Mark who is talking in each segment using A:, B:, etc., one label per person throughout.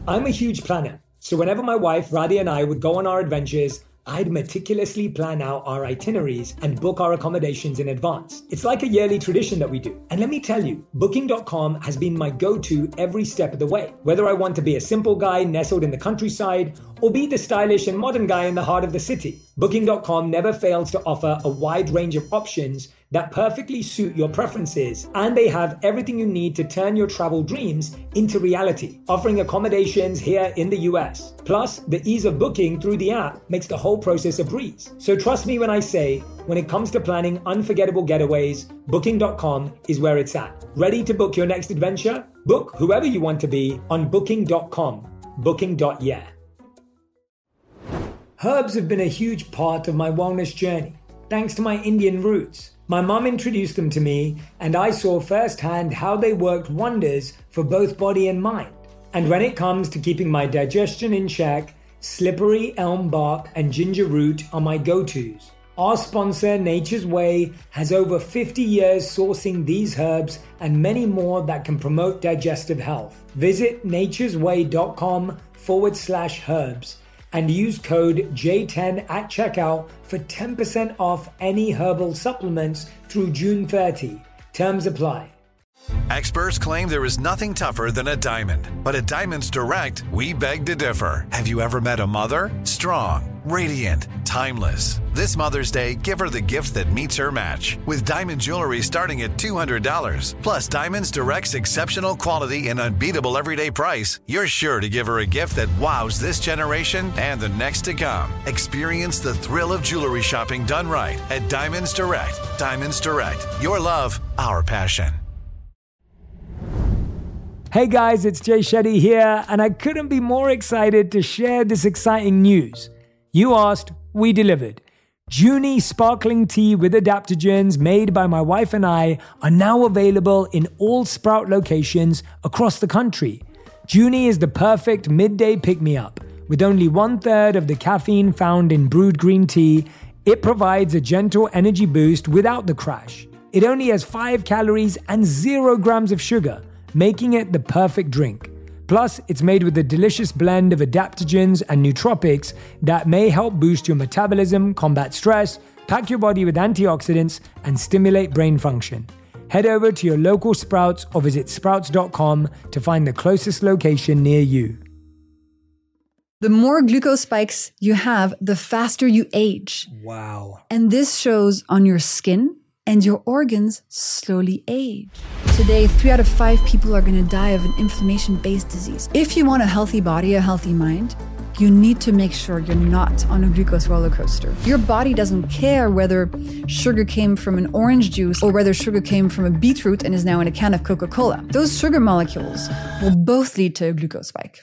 A: I'm a huge planner, so whenever my wife Radhi and I would go on our adventures, I'd meticulously plan out our itineraries and book our accommodations in advance. It's like a yearly tradition that we do. And let me tell you, Booking.com has been my go-to every step of the way. Whether I want to be a simple guy nestled in the countryside or be the stylish and modern guy in the heart of the city, Booking.com never fails to offer a wide range of options that perfectly suit your preferences, and they have everything you need to turn your travel dreams into reality, offering accommodations here in the US. Plus, the ease of booking through the app makes the whole process a breeze. So trust me when I say, when it comes to planning unforgettable getaways, Booking.com is where it's at. Ready to book your next adventure? Book whoever you want to be on Booking.com. Booking.yeah. Herbs have been a huge part of my wellness journey, thanks to my Indian roots. My mum introduced them to me, and I saw firsthand how they worked wonders for both body and mind. And when it comes to keeping my digestion in check, slippery elm bark and ginger root are my go-tos. Our sponsor, Nature's Way, has over 50 years sourcing these herbs and many more that can promote digestive health. Visit naturesway.com/herbs and use code J10 at checkout for 10% off any herbal supplements through June 30. Terms apply.
B: Experts claim there is nothing tougher than a diamond. But at Diamonds Direct, we beg to differ. Have you ever met a mother? Strong, radiant, timeless. This Mother's Day, give her the gift that meets her match. With diamond jewelry starting at $200. Plus Diamonds Direct's exceptional quality and unbeatable everyday price, you're sure to give her a gift that wows this generation and the next to come. Experience the thrill of jewelry shopping done right at Diamonds Direct. Diamonds Direct. Your love, our passion.
A: Hey guys, it's Jay Shetty here, and I couldn't be more excited to share this exciting news. You asked, we delivered. Junie sparkling tea with adaptogens made by my wife and I are now available in all Sprout locations across the country. Junie is the perfect midday pick-me-up. With only 1/3 of the caffeine found in brewed green tea, it provides a gentle energy boost without the crash. It only has 5 calories and 0 grams of sugar, making it the perfect drink. Plus, it's made with a delicious blend of adaptogens and nootropics that may help boost your metabolism, combat stress, pack your body with antioxidants, and stimulate brain function. Head over to your local Sprouts or visit sprouts.com to find the closest location near you.
C: The more glucose spikes you have, the faster you age.
A: Wow.
C: And this shows on your skin, and your organs slowly age. Today, 3 out of 5 people are going to die of an inflammation-based disease. If you want a healthy body, a healthy mind, you need to make sure you're not on a glucose roller coaster. Your body doesn't care whether sugar came from an orange juice or whether sugar came from a beetroot and is now in a can of Coca-Cola. Those sugar molecules will both lead to a glucose spike.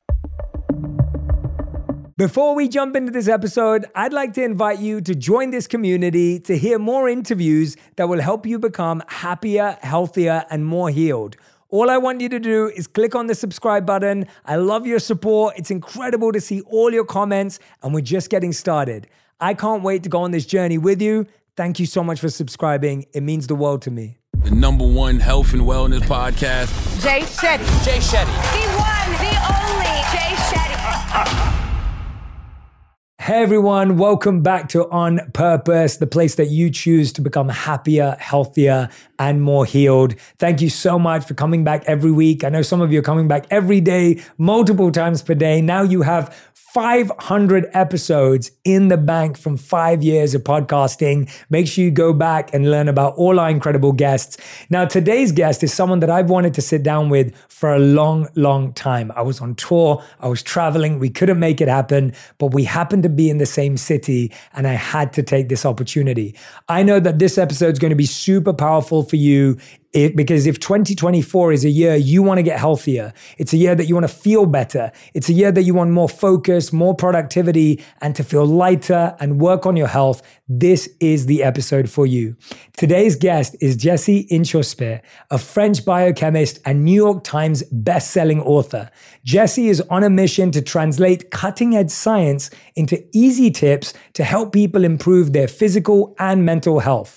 A: Before we jump into this episode, I'd like to invite you to join this community to hear more interviews that will help you become happier, healthier, and more healed. All I want you to do is click on the subscribe button. I love your support. It's incredible to see all your comments, and we're just getting started. I can't wait to go on this journey with you. Thank you so much for subscribing. It means the world to me.
D: The #1 health and wellness podcast.
E: Jay Shetty.
D: Jay Shetty.
E: The one, the only Jay Shetty.
A: Hey everyone, welcome back to On Purpose, the place that you choose to become happier, healthier, and more healed. Thank you so much for coming back every week. I know some of you are coming back every day, multiple times per day. Now you have 500 episodes in the bank from 5 years of podcasting. Make sure you go back and learn about all our incredible guests. Now, today's guest is someone that I've wanted to sit down with for a long, long time. I was on tour, I was traveling, we couldn't make it happen, but we happened to be in the same city and I had to take this opportunity. I know that this episode is going to be super powerful for you. Because if 2024 is a year you want to get healthier, it's a year that you want to feel better, it's a year that you want more focus, more productivity, and to feel lighter and work on your health, this is the episode for you. Today's guest is Jessie Inchauspé, a French biochemist and New York Times best-selling author. Jessie is on a mission to translate cutting-edge science into easy tips to help people improve their physical and mental health.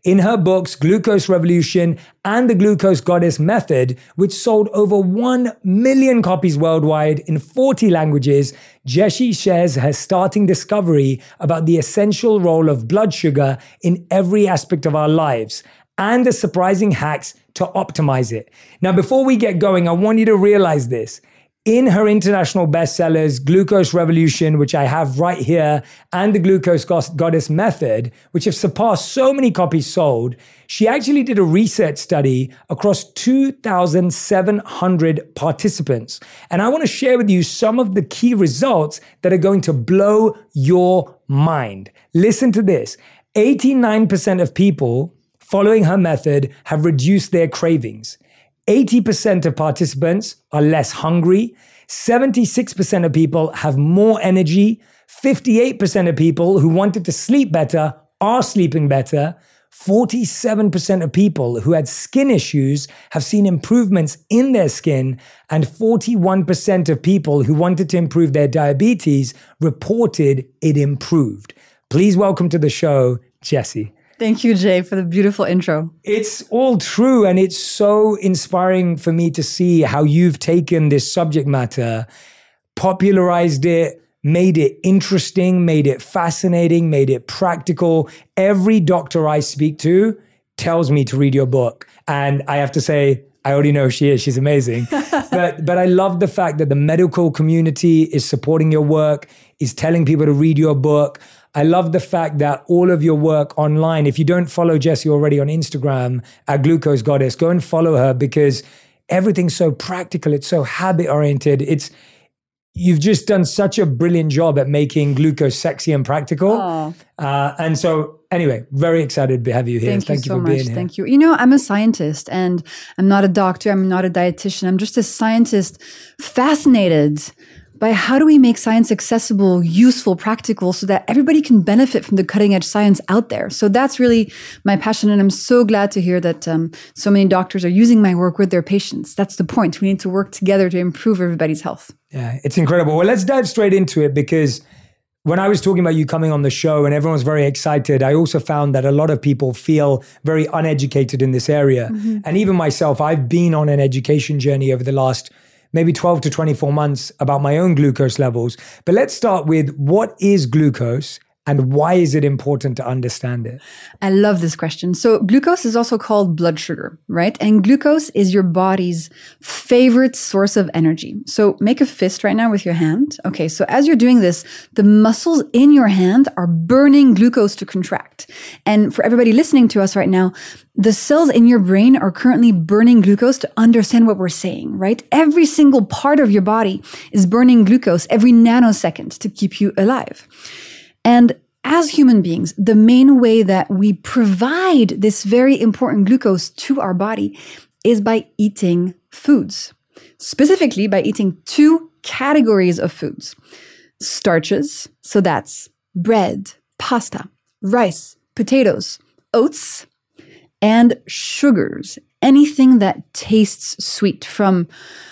A: in her books, Glucose Revolution and The Glucose Goddess Method, which sold over 1 million copies worldwide in 40 languages, Jessie shares her starting discovery about the essential role of blood sugar in every aspect of our lives and the surprising hacks to optimize it. Now, before we get going, I want you to realize this. In her international bestsellers, Glucose Revolution, which I have right here, and The Glucose Goddess Method, which have surpassed so many copies sold, she actually did a research study across 2,700 participants. And I want to share with you some of the key results that are going to blow your mind. Listen to this. 89% of people following her method have reduced their cravings. 80% of participants are less hungry. 76% of people have more energy. 58% of people who wanted to sleep better are sleeping better. 47% of people who had skin issues have seen improvements in their skin. And 41% of people who wanted to improve their diabetes reported it improved. Please welcome to the show, Jessie.
C: Thank you, Jay, for the beautiful intro.
A: It's all true, and it's so inspiring for me to see how you've taken this subject matter, popularized it, made it interesting, made it fascinating, made it practical. Every doctor I speak to tells me to read your book. And I have to say, I already know she is. She's amazing. But I love the fact that the medical community is supporting your work, is telling people to read your book. I love the fact that all of your work online, if you don't follow Jessie already on Instagram at Glucose Goddess, go and follow her because everything's so practical. It's so habit oriented. You've just done such a brilliant job at making glucose sexy and practical. And so anyway, very excited to have you here.
C: Thank you so much. Thank you. You know, I'm a scientist and I'm not a doctor. I'm not a dietitian. I'm just a scientist fascinated by how do we make science accessible, useful, practical, so that everybody can benefit from the cutting edge science out there. So that's really my passion. And I'm so glad to hear that so many doctors are using my work with their patients. That's the point. We need to work together to improve everybody's health.
A: Yeah, it's incredible. Well, let's dive straight into it because when I was talking about you coming on the show and everyone's very excited, I also found that a lot of people feel very uneducated in this area. Mm-hmm. And even myself, I've been on an education journey over the last maybe 12 to 24 months about my own glucose levels. But let's start with what is glucose and why is it important to understand it?
C: I love this question. So glucose is also called blood sugar, right? And glucose is your body's favorite source of energy. So make a fist right now with your hand. Okay, so as you're doing this, the muscles in your hand are burning glucose to contract. And for everybody listening to us right now, the cells in your brain are currently burning glucose to understand what we're saying, right? Every single part of your body is burning glucose every nanosecond to keep you alive. And as human beings, the main way that we provide this very important glucose to our body is by eating foods, specifically by eating two categories of foods. Starches, so that's bread, pasta, rice, potatoes, oats, and sugars, anything that tastes sweet, from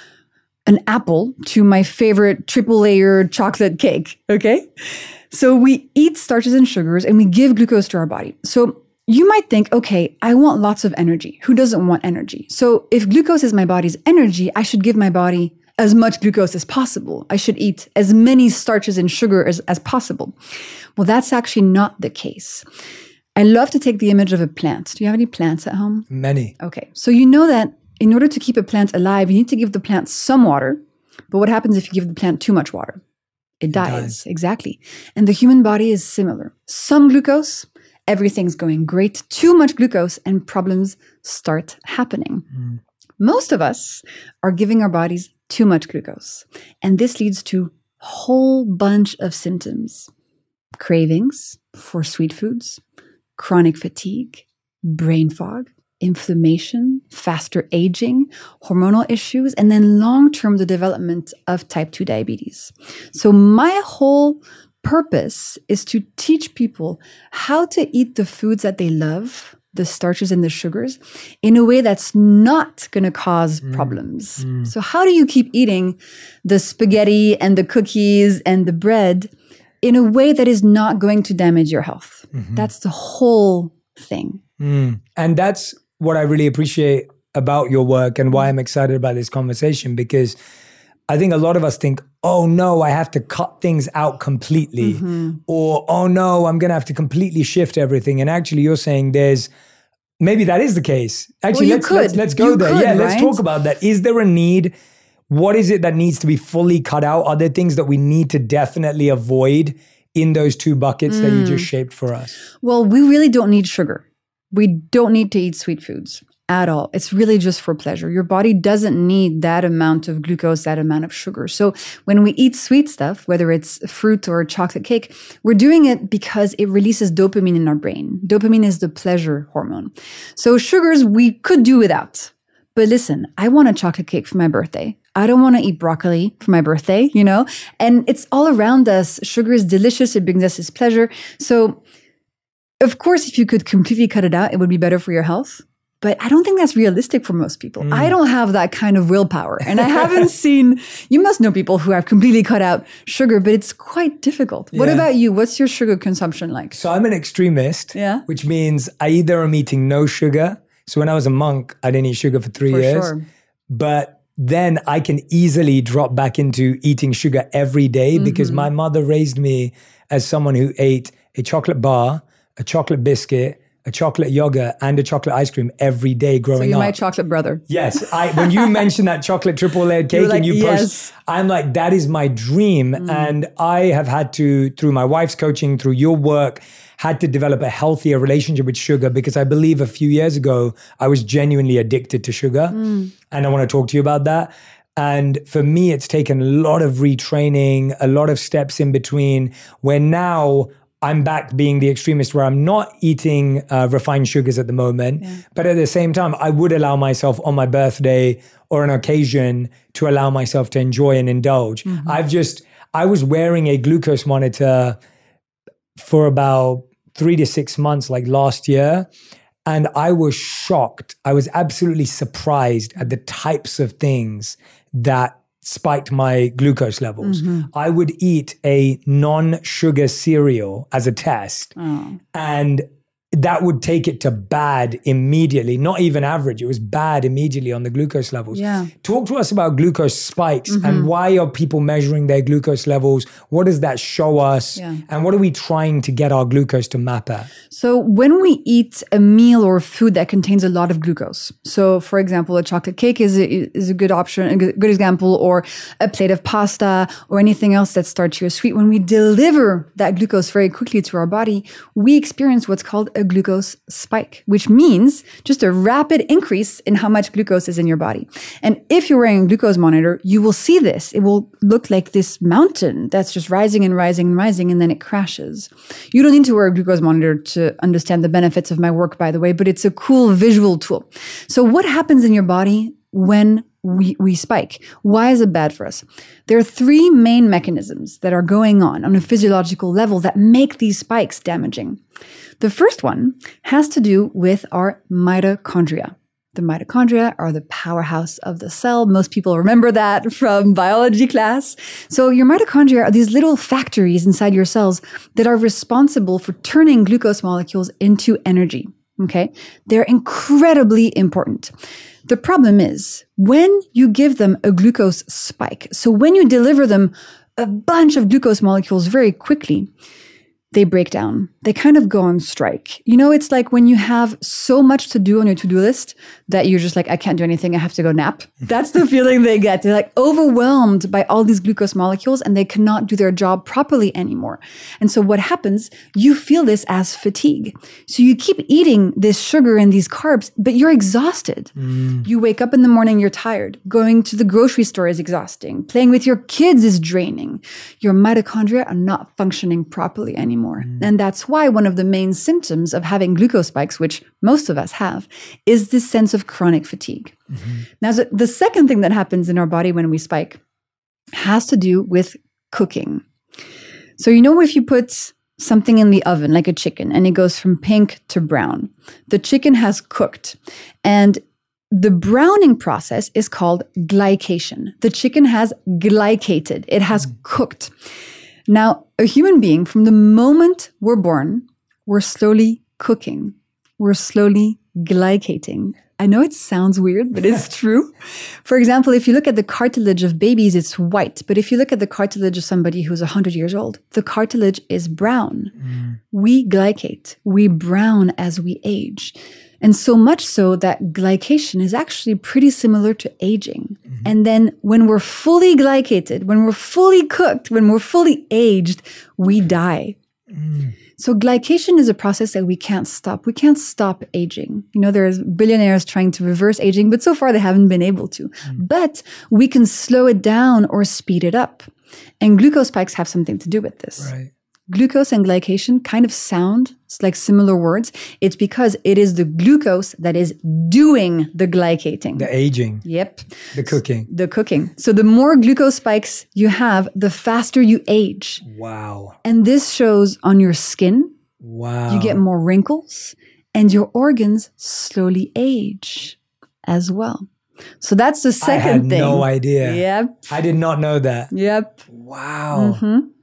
C: an apple to my favorite triple layered chocolate cake, okay? So we eat starches and sugars and we give glucose to our body. So you might think, okay, I want lots of energy. Who doesn't want energy? So if glucose is my body's energy, I should give my body as much glucose as possible. I should eat as many starches and sugar as possible. Well, that's actually not the case. I love to take the image of a plant. Do you have any plants at home?
A: Many.
C: Okay. So you know that in order to keep a plant alive, you need to give the plant some water. But what happens if you give the plant too much water? It dies. Exactly. And the human body is similar. Some glucose, everything's going great. Too much glucose and problems start happening. Mm. Most of us are giving our bodies too much glucose. And this leads to a whole bunch of symptoms. Cravings for sweet foods, chronic fatigue, brain fog, inflammation, faster aging, hormonal issues, and then long-term the development of type 2 diabetes. So my whole purpose is to teach people how to eat the foods that they love, the starches and the sugars, in a way that's not going to cause problems. So how do you keep eating the spaghetti and the cookies and the bread in a way that is not going to damage your health? Mm-hmm. That's the whole thing.
A: And that's what I really appreciate about your work and why I'm excited about this conversation, because I think a lot of us think, oh no, I have to cut things out completely. Or, oh no, I'm going to have to completely shift everything. And actually you're saying maybe that is the case. Actually, let's go there. Yeah, let's talk about that. Is there a need? What is it that needs to be fully cut out? Are there things that we need to definitely avoid in those two buckets that you just shaped for us?
C: Well, we really don't need sugar. We don't need to eat sweet foods at all. It's really just for pleasure. Your body doesn't need that amount of glucose, that amount of sugar. So when we eat sweet stuff, whether it's fruit or chocolate cake, we're doing it because it releases dopamine in our brain. Dopamine is the pleasure hormone. So sugars we could do without. But listen, I want a chocolate cake for my birthday. I don't want to eat broccoli for my birthday, and it's all around us. Sugar is delicious. It brings us this pleasure. So of course, if you could completely cut it out, it would be better for your health. But I don't think that's realistic for most people. I don't have that kind of willpower. And I haven't seen, you must know people who have completely cut out sugar, but it's quite difficult. What about you? What's your sugar consumption like?
A: So I'm an extremist, which means I either am eating no sugar. So when I was a monk, I didn't eat sugar for 3 years. Sure. But then I can easily drop back into eating sugar every day because my mother raised me as someone who ate a chocolate bar, a chocolate biscuit, a chocolate yogurt, and a chocolate ice cream every day growing up.
C: So you're my chocolate brother.
A: Yes. When you mentioned that chocolate triple layered cake and you post, I'm like, that is my dream. And I have had to, through my wife's coaching, through your work, had to develop a healthier relationship with sugar because I believe a few years ago, I was genuinely addicted to sugar. And I want to talk to you about that. And for me, it's taken a lot of retraining, a lot of steps in between, where now I'm back being the extremist where I'm not eating refined sugars at the moment. But at the same time, I would allow myself on my birthday or an occasion to allow myself to enjoy and indulge. I was wearing a glucose monitor for about 3 to 6 months, like last year. And I was shocked. I was absolutely surprised at the types of things that spiked my glucose levels. I would eat a non-sugar cereal as a test. And that would take it to bad immediately, not even average. It was bad immediately on the glucose levels. Talk to us about glucose spikes and why are people measuring their glucose levels? What does that show us? And what are we trying to get our glucose to map at?
C: So when we eat a meal or food that contains a lot of glucose, so for example, a chocolate cake is a good option, a good example, or a plate of pasta or anything else that's starchy or sweet, when we deliver that glucose very quickly to our body, we experience what's called a glucose spike, which means just a rapid increase in how much glucose is in your body. And if you're wearing a glucose monitor, you will see this. It will look like this mountain that's just rising and rising and rising, and then it crashes. You don't need to wear a glucose monitor to understand the benefits of my work, by the way, but it's a cool visual tool. So what happens in your body when we spike? Why is it bad for us? There are 3 main mechanisms that are going on a physiological level that make these spikes damaging. The first one has to do with our mitochondria. The mitochondria are the powerhouse of the cell. Most people remember that from biology class. So your mitochondria are these little factories inside your cells that are responsible for turning glucose molecules into energy. Okay? They're incredibly important. The problem is when you give them a glucose spike, so when you deliver them a bunch of glucose molecules very quickly, they break down. They kind of go on strike. It's like when you have so much to do on your to-do list that you're just like, I can't do anything. I have to go nap. That's the feeling they get. They're like overwhelmed by all these glucose molecules and they cannot do their job properly anymore. And so what happens, you feel this as fatigue. So you keep eating this sugar and these carbs, but you're exhausted. You wake up in the morning, you're tired. Going to the grocery store is exhausting. Playing with your kids is draining. Your mitochondria are not functioning properly anymore. And that's why one of the main symptoms of having glucose spikes, which most of us have, is this sense of chronic fatigue. Now, the second thing that happens in our body when we spike has to do with cooking. So, if you put something in the oven, like a chicken, and it goes from pink to brown, the chicken has cooked. And the browning process is called glycation. The chicken has glycated. It has cooked. Now, a human being, from the moment we're born, we're slowly cooking. we're slowly glycating. I know it sounds weird, but it's true. For example, if you look at the cartilage of babies, it's white. But if you look at the cartilage of somebody who's 100 years old, the cartilage is brown. We glycate. We brown as we age. And so much so that glycation is actually pretty similar to aging. And then when we're fully glycated, when we're fully cooked, when we're fully aged, we die. So glycation is a process that we can't stop. We can't stop aging. You know, there's billionaires trying to reverse aging, but so far they haven't been able to. But we can slow it down or speed it up. And glucose spikes have something to do with this.
A: Right.
C: Glucose and glycation kind of sound like similar words. It's because it is the glucose that is doing the glycating.
A: The aging.
C: Yep.
A: The cooking.
C: The cooking. So the more glucose spikes you have, the faster you age.
A: Wow.
C: And this shows on your skin.
A: Wow.
C: You get more wrinkles and your organs slowly age as well. So that's the second
A: I had
C: thing.
A: no idea.
C: Yep.
A: I did not know that.
C: Yep.
A: Wow.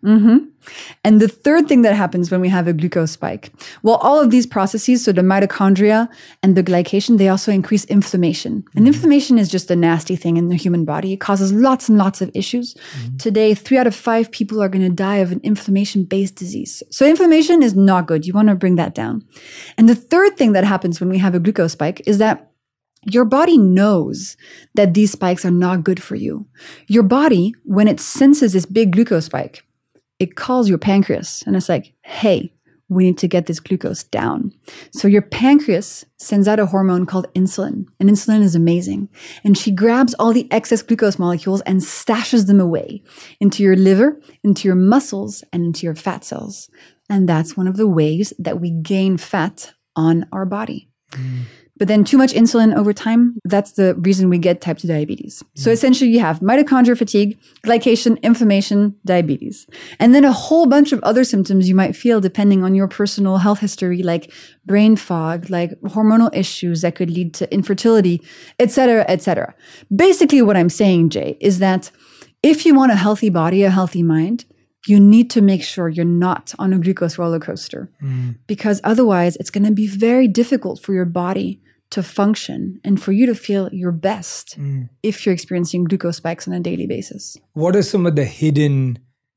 C: And the third thing that happens when we have a glucose spike, well, all of these processes, so the mitochondria and the glycation, they also increase inflammation. And inflammation is just a nasty thing in the human body. It causes lots and lots of issues. Today, 3 out of 5 people are going to die of an inflammation-based disease. So inflammation is not good. You want to bring that down. And the third thing that happens when we have a glucose spike is that your body knows that these spikes are not good for you. Your body, when it senses this big glucose spike, it calls your pancreas and it's like, hey, we need to get this glucose down. So your pancreas sends out a hormone called insulin, and insulin is amazing. And she grabs all the excess glucose molecules and stashes them away into your liver, into your muscles, and into your fat cells. And that's one of the ways that we gain fat on our body. But then too much insulin over time, that's the reason we get type 2 diabetes. So essentially you have mitochondrial fatigue, glycation, inflammation, diabetes. And then a whole bunch of other symptoms you might feel depending on your personal health history, like brain fog, like hormonal issues that could lead to infertility, et cetera, et cetera. Basically what I'm saying, Jay, is that if you want a healthy body, a healthy mind, you need to make sure you're not on a glucose roller coaster because otherwise it's going to be very difficult for your body to function and for you to feel your best if you're experiencing glucose spikes on a daily basis.
A: What are some of the hidden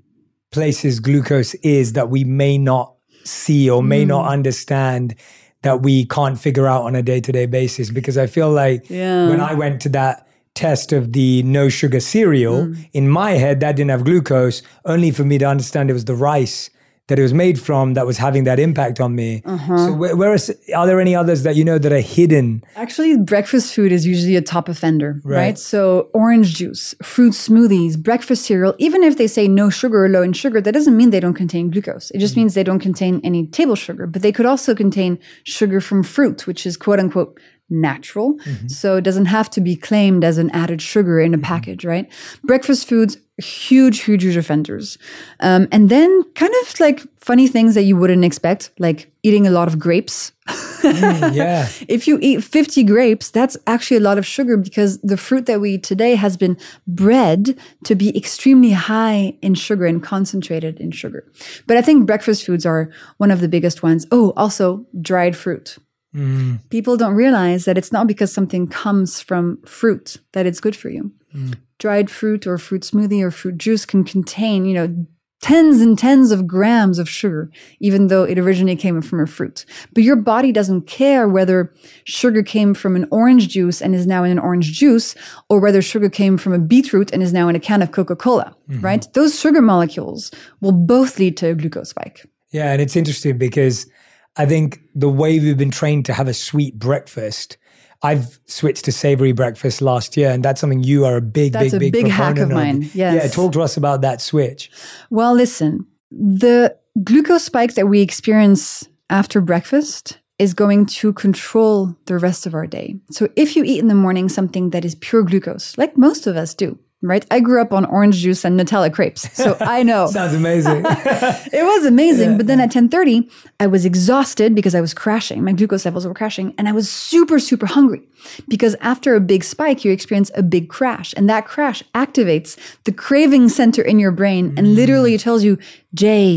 A: places glucose is that we may not see or may not understand that we can't figure out on a day-to-day basis? Because I feel like when I went to that test of the no sugar cereal, in my head, that didn't have glucose, only for me to understand it was the rice that it was made from that was having that impact on me. So are there any others that you know that are hidden?
C: Actually, breakfast food is usually a top offender, right? So orange juice, fruit smoothies, breakfast cereal, even if they say no sugar or low in sugar, that doesn't mean they don't contain glucose. It just means they don't contain any table sugar, but they could also contain sugar from fruit, which is quote unquote natural. So it doesn't have to be claimed as an added sugar in a package, right? Breakfast foods, huge offenders. And then kind of like funny things that you wouldn't expect, like eating a lot of grapes. If you eat 50 grapes, that's actually a lot of sugar because the fruit that we eat today has been bred to be extremely high in sugar and concentrated in sugar. But I think breakfast foods are one of the biggest ones. Oh, also dried fruit. People don't realize that it's not because something comes from fruit that it's good for you. Dried fruit or fruit smoothie or fruit juice can contain, you know, tens and tens of grams of sugar, even though it originally came from a fruit. But your body doesn't care whether sugar came from an orange juice and is now in an orange juice, or whether sugar came from a beetroot and is now in a can of Coca-Cola, right? Those sugar molecules will both lead to a glucose spike.
A: Yeah, and it's interesting because I think the way we've been trained to have a sweet breakfast, I've switched to savory breakfast last year, and that's something you are a big
C: hack of mine. Yes.
A: Yeah, talk to us about that switch.
C: Well, listen, the glucose spike that we experience after breakfast is going to control the rest of our day. So if you eat in the morning something that is pure glucose, like most of us do, right? I grew up on orange juice and Nutella crepes, so I know.
A: Sounds amazing.
C: It was amazing, but then at 10:30, I was exhausted because I was crashing. My glucose levels were crashing, and I was super hungry because after a big spike, you experience a big crash, and that crash activates the craving center in your brain and literally tells you, Jay,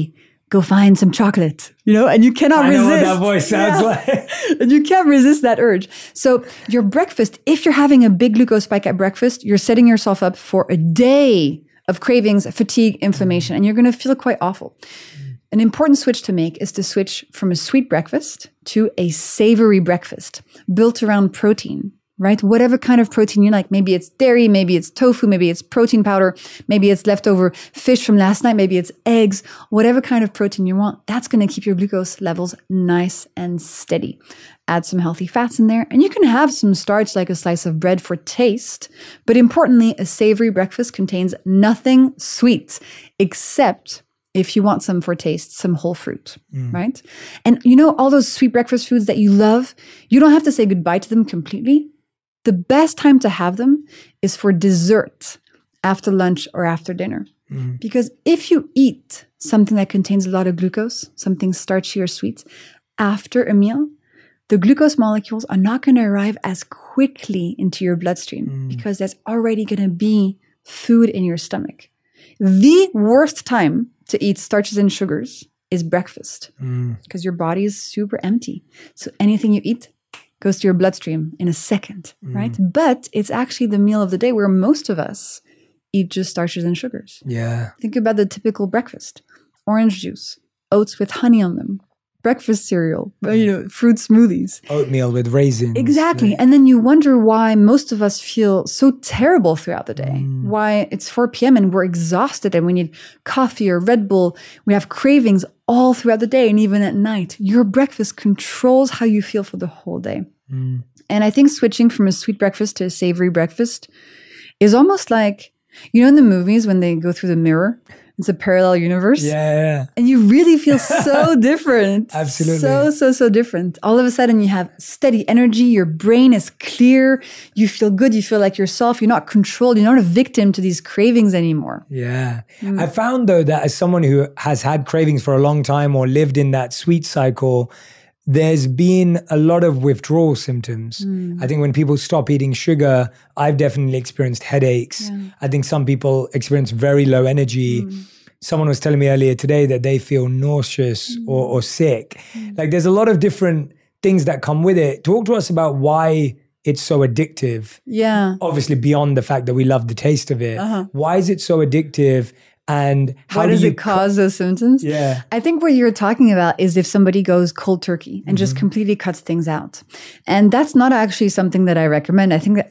C: go find some chocolate, and you cannot resist.
A: I know what that voice sounds like.
C: And you can't resist that urge. So your breakfast, if you're having a big glucose spike at breakfast, you're setting yourself up for a day of cravings, fatigue, inflammation, and you're going to feel quite awful. An important switch to make is to switch from a sweet breakfast to a savory breakfast built around protein, right? Whatever kind of protein you like. Maybe it's dairy, maybe it's tofu, maybe it's protein powder, maybe it's leftover fish from last night, maybe it's eggs, whatever kind of protein you want. That's going to keep your glucose levels nice and steady. Add some healthy fats in there, and you can have some starch like a slice of bread for taste. But importantly, a savory breakfast contains nothing sweet except, if you want some for taste, some whole fruit, right? And all those sweet breakfast foods that you love, you don't have to say goodbye to them completely. The best time to have them is for dessert after lunch or after dinner. Because if you eat something that contains a lot of glucose, something starchy or sweet, after a meal, the glucose molecules are not going to arrive as quickly into your bloodstream because there's already going to be food in your stomach. The worst time to eat starches and sugars is breakfast because your body is super empty. So anything you eat goes to your bloodstream in a second, right? But it's actually the meal of the day where most of us eat just starches and sugars.
A: Yeah.
C: Think about the typical breakfast. Orange juice, oats with honey on them, breakfast cereal, fruit smoothies.
A: Oatmeal with raisins.
C: Exactly. And then you wonder why most of us feel so terrible throughout the day. Why it's 4 p.m. and we're exhausted and we need coffee or Red Bull. We have cravings all throughout the day and even at night. Your breakfast controls how you feel for the whole day. And I think switching from a sweet breakfast to a savory breakfast is almost like, in the movies when they go through the mirror, it's a parallel universe.
A: Yeah.
C: And you really feel so different.
A: Absolutely.
C: So different. All of a sudden you have steady energy. Your brain is clear. You feel good. You feel like yourself. You're not controlled. You're not a victim to these cravings anymore.
A: Yeah. I found though that as someone who has had cravings for a long time or lived in that sweet cycle, there's been a lot of withdrawal symptoms. I think when people stop eating sugar, I've definitely experienced headaches.
C: Yeah.
A: I think some people experience very low energy. Someone was telling me earlier today that they feel nauseous or sick. Like there's a lot of different things that come with it. Talk to us about why it's so addictive.
C: Yeah.
A: Obviously beyond the fact that we love the taste of it. Why is it so addictive? And how
C: does it cause those symptoms?
A: Yeah.
C: I think what you're talking about is if somebody goes cold turkey and just completely cuts things out. And that's not actually something that I recommend. I think that,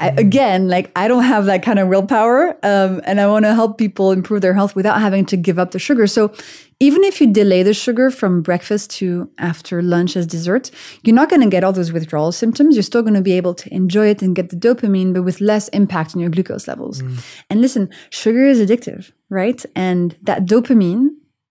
C: I don't have that kind of willpower. And I want to help people improve their health without having to give up the sugar. So even if you delay the sugar from breakfast to after lunch as dessert, you're not going to get all those withdrawal symptoms. You're still going to be able to enjoy it and get the dopamine, but with less impact on your glucose levels. And listen, sugar is addictive, right? And that dopamine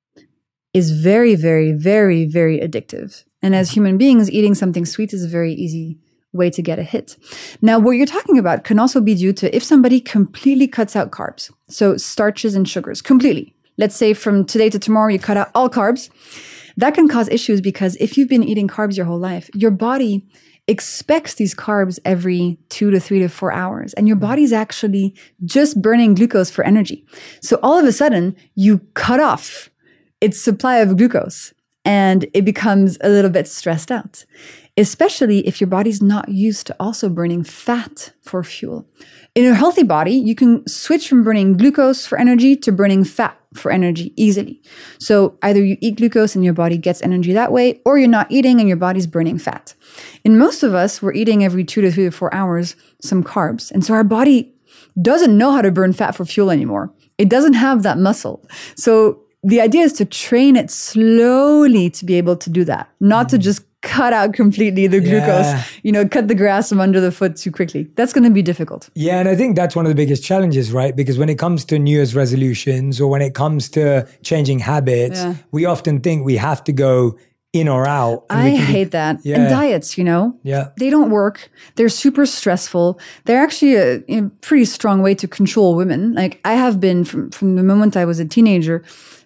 C: is very, very, very, very addictive. And as human beings, eating something sweet is a very easy way to get a hit. Now, what you're talking about can also be due to if somebody completely cuts out carbs. So starches and sugars, completely. Let's say from today to tomorrow, you cut out all carbs. That can cause issues because if you've been eating carbs your whole life, your body expects these carbs every 2 to 3 to 4 hours. And your body's actually just burning glucose for energy. So all of a sudden, you cut off its supply of glucose and it becomes a little bit stressed out, especially if your body's not used to also burning fat for fuel. In a healthy body, you can switch from burning glucose for energy to burning fat for energy easily. So either you eat glucose and your body gets energy that way, or you're not eating and your body's burning fat. In most of us, we're eating every 2 to 3 to 4 hours some carbs. And so our body doesn't know how to burn fat for fuel anymore. It doesn't have that muscle. So the idea is to train it slowly to be able to do that, not to just cut out completely the glucose, cut the grass from under the foot too quickly. That's going to be difficult.
A: Yeah, and I think that's one of the biggest challenges, right? Because when it comes to New Year's resolutions or when it comes to changing habits, we often think we have to go in or out.
C: I hate that.
A: Yeah.
C: And diets, they don't work. They're super stressful. They're actually a pretty strong way to control women. Like I have been from the moment I was a teenager.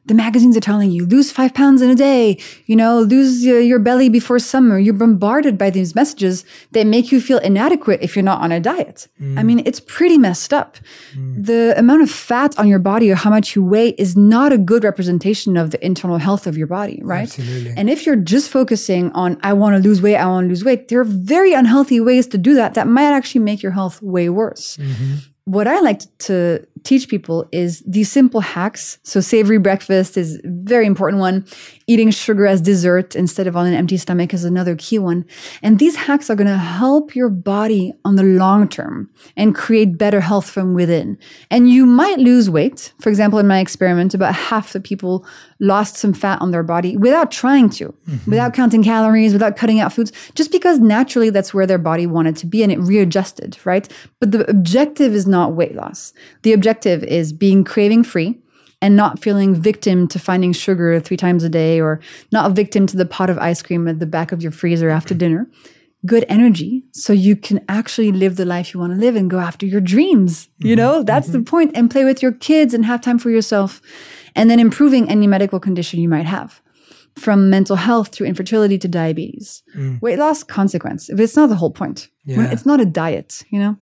C: The magazines are telling you, lose 5 pounds in a day, lose your belly before summer. You're bombarded by these messages that make you feel inadequate if you're not on a diet. I mean, it's pretty messed up. The amount of fat on your body or how much you weigh is not a good representation of the internal health of your body, right?
A: Absolutely.
C: And if you're just focusing on, I want to lose weight, there are very unhealthy ways to do that might actually make your health way worse. What I like to teach people is these simple hacks. So savory breakfast is a very important one. Eating sugar as dessert instead of on an empty stomach is another key one. And these hacks are going to help your body on the long term and create better health from within. And you might lose weight. For example, in my experiment, about half the people lost some fat on their body without trying to, without counting calories, without cutting out foods, just because naturally that's where their body wanted to be and it readjusted, right? But the objective is not weight loss. The objective is being craving free and not feeling victim to finding sugar 3 times a day or not a victim to the pot of ice cream at the back of your freezer after dinner. Good energy so you can actually live the life you want to live and go after your dreams. That's the point. And play with your kids and have time for yourself. And then improving any medical condition you might have, from mental health to infertility to diabetes. Weight loss, consequence. If it's not the whole point. It's not a diet,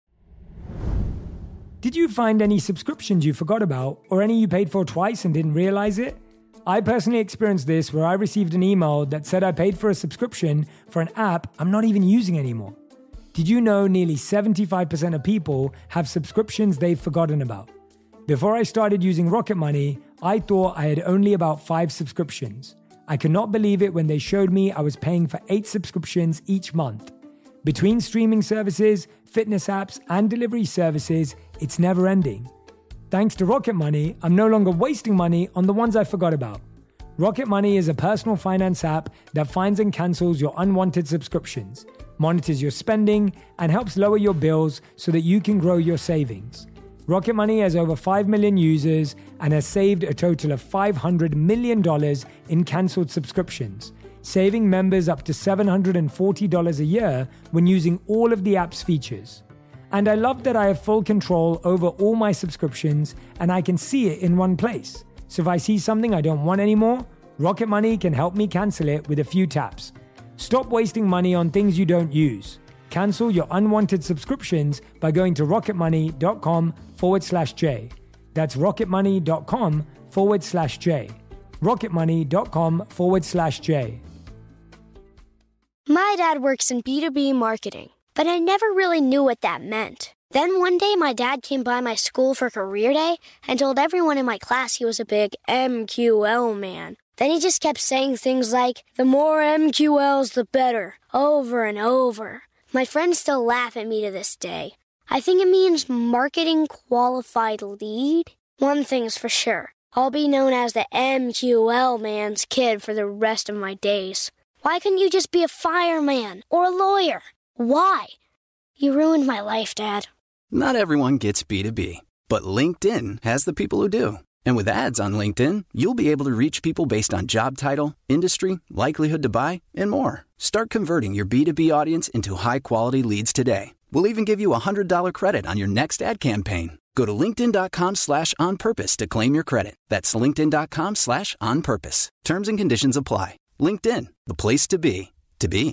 A: Did you find any subscriptions you forgot about or any you paid for twice and didn't realize it? I personally experienced this where I received an email that said I paid for a subscription for an app I'm not even using anymore. Did you know nearly 75% of people have subscriptions they've forgotten about? Before I started using Rocket Money, I thought I had only about 5 subscriptions. I could not believe it when they showed me I was paying for 8 subscriptions each month. Between streaming services, fitness apps, and delivery services, it's never ending. Thanks to Rocket Money, I'm no longer wasting money on the ones I forgot about. Rocket Money is a personal finance app that finds and cancels your unwanted subscriptions, monitors your spending, and helps lower your bills so that you can grow your savings. Rocket Money has over 5 million users and has saved a total of $500 million in canceled subscriptions, saving members up to $740 a year when using all of the app's features. And I love that I have full control over all my subscriptions and I can see it in one place. So if I see something I don't want anymore, Rocket Money can help me cancel it with a few taps. Stop wasting money on things you don't use. Cancel your unwanted subscriptions by going to rocketmoney.com/J. That's rocketmoney.com/J. rocketmoney.com/J.
F: My dad works in B2B marketing, but I never really knew what that meant. Then one day my dad came by my school for career day and told everyone in my class he was a big MQL man. Then he just kept saying things like, the more MQLs, the better, over and over. My friends still laugh at me to this day. I think it means marketing qualified lead. One thing's for sure, I'll be known as the MQL man's kid for the rest of my days. Why couldn't you just be a fireman or a lawyer? Why? You ruined my life, Dad.
G: Not everyone gets B2B, but LinkedIn has the people who do. And with ads on LinkedIn, you'll be able to reach people based on job title, industry, likelihood to buy, and more. Start converting your B2B audience into high-quality leads today. We'll even give you a $100 credit on your next ad campaign. Go to linkedin.com/onpurpose to claim your credit. That's linkedin.com/onpurpose. Terms and conditions apply. LinkedIn, the place to be, to be.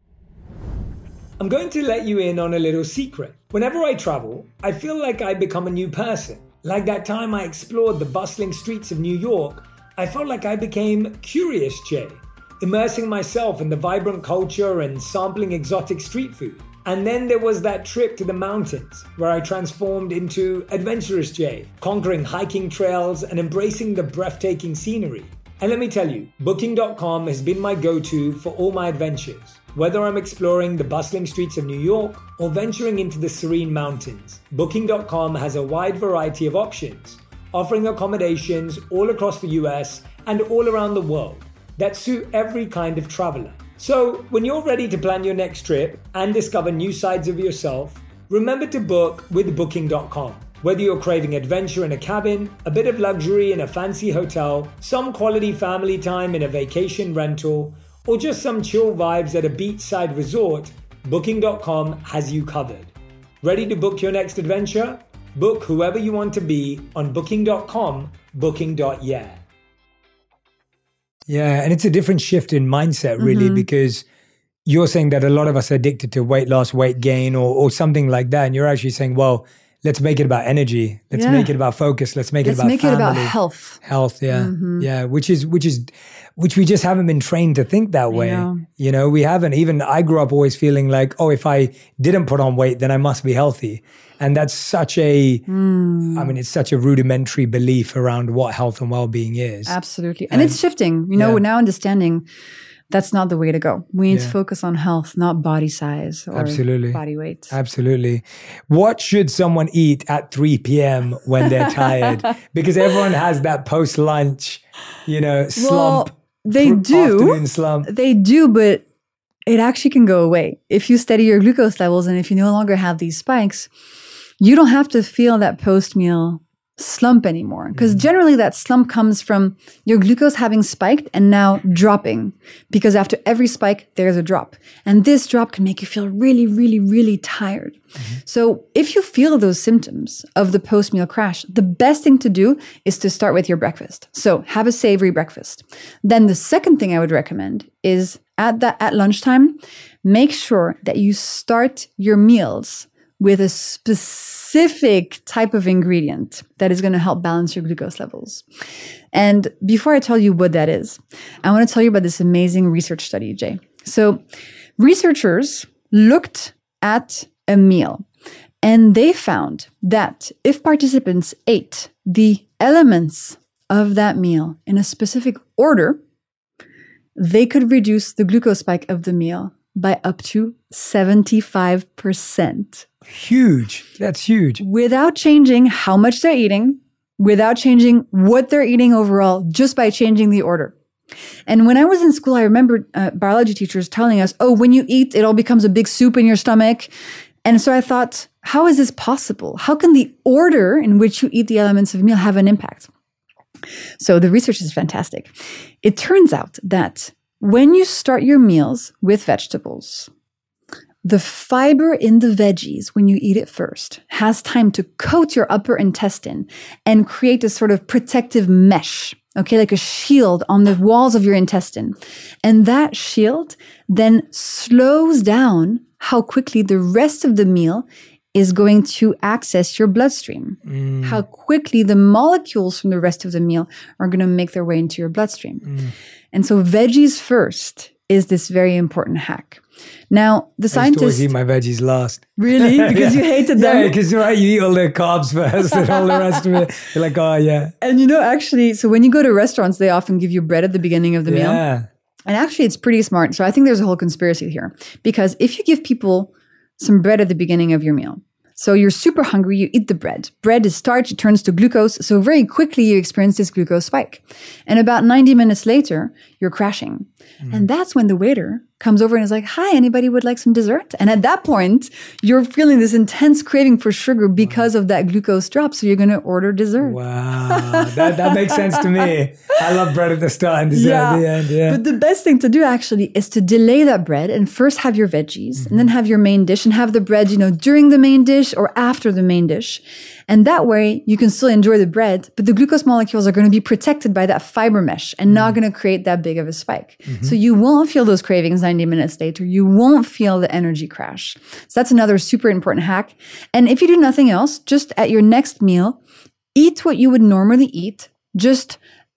A: I'm going to let you in on a little secret. Whenever I travel, I feel like I become a new person. Like that time I explored the bustling streets of New York, I felt like I became Curious Jay, immersing myself in the vibrant culture and sampling exotic street food. And then there was that trip to the mountains where I transformed into Adventurous Jay, conquering hiking trails and embracing the breathtaking scenery. And let me tell you, Booking.com has been my go-to for all my adventures. Whether I'm exploring the bustling streets of New York or venturing into the serene mountains, Booking.com has a wide variety of options, offering accommodations all across the US and all around the world that suit every kind of traveler. So when you're ready to plan your next trip and discover new sides of yourself, remember to book with Booking.com. Whether you're craving adventure in a cabin, a bit of luxury in a fancy hotel, some quality family time in a vacation rental, or just some chill vibes at a beachside resort, Booking.com has you covered. Ready to book your next adventure? Book whoever you want to be on Booking.com, Booking.yeah. Yeah. And it's a different shift in mindset, really, because you're saying that a lot of us are addicted to weight loss, weight gain, or something like that. And you're actually saying, well, let's make it about energy. Let's make it about focus. Let's make it about family.
C: Let's make it about health.
A: Health, yeah. Yeah, which we just haven't been trained to think that way. You know, we haven't. Even I grew up always feeling like, oh, if I didn't put on weight, then I must be healthy. And that's such I mean, it's such a rudimentary belief around what health and well-being is.
C: Absolutely. And it's shifting. You know, we're now understanding that's not the way to go. We need to focus on health, not body size or body weight.
A: Absolutely. What should someone eat at 3 p.m. when they're tired? Because everyone has that post-lunch, you know, slump.
C: They do.
A: Afternoon slump.
C: They do, but it actually can go away. If you steady your glucose levels and if you no longer have these spikes, you don't have to feel that post-meal slump anymore. Because generally that slump comes from your glucose having spiked and now dropping. Because after every spike, there's a drop. And this drop can make you feel really, really, really tired. So if you feel those symptoms of the post-meal crash, the best thing to do is to start with your breakfast. So have a savory breakfast. Then the second thing I would recommend is at lunchtime, make sure that you start your meals with a specific type of ingredient that is going to help balance your glucose levels. And before I tell you what that is, I want to tell you about this amazing research study, Jay. So researchers looked at a meal and they found that if participants ate the elements of that meal in a specific order, they could reduce the glucose spike of the meal by up to 75%.
A: Huge. That's huge.
C: Without changing how much they're eating, without changing what they're eating overall, just by changing the order. And when I was in school, I remember biology teachers telling us, oh, when you eat, it all becomes a big soup in your stomach. And so I thought, how is this possible? How can the order in which you eat the elements of a meal have an impact? So the research is fantastic. It turns out that when you start your meals with vegetables, the fiber in the veggies, when you eat it first, has time to coat your upper intestine and create a sort of protective mesh, okay, like a shield on the walls of your intestine. And that shield then slows down how quickly the rest of the meal is going to access your bloodstream, how quickly the molecules from the rest of the meal are going to make their way into your bloodstream. And so veggies first is this very important hack. Now, the scientists... I used to
A: always eat my veggies last.
C: Really? Because you hated them?
A: Yeah, because you eat all the carbs first and all the rest of it. You're like, oh, yeah.
C: And you know, actually, so when you go to restaurants, they often give you bread at the beginning of the meal.
A: Yeah.
C: And actually, it's pretty smart. So I think there's a whole conspiracy here. Because if you give people some bread at the beginning of your meal, so you're super hungry, you eat the bread. Bread is starch, it turns to glucose. So very quickly you experience this glucose spike. And about 90 minutes later, you're crashing. And that's when the waiter comes over and is like, hi, anybody would like some dessert? And at that point, you're feeling this intense craving for sugar because of that glucose drop. So you're going to order dessert.
A: Wow. That makes sense to me. I love bread at the start and dessert at the end. Yeah.
C: But the best thing to do actually is to delay that bread and first have your veggies and then have your main dish and have the bread, during the main dish or after the main dish. And that way you can still enjoy the bread, but the glucose molecules are going to be protected by that fiber mesh and not going to create that big of a spike. So you won't feel those cravings 90 minutes later. You won't feel the energy crash. So that's another super important hack. And if you do nothing else, just at your next meal, eat what you would normally eat. Just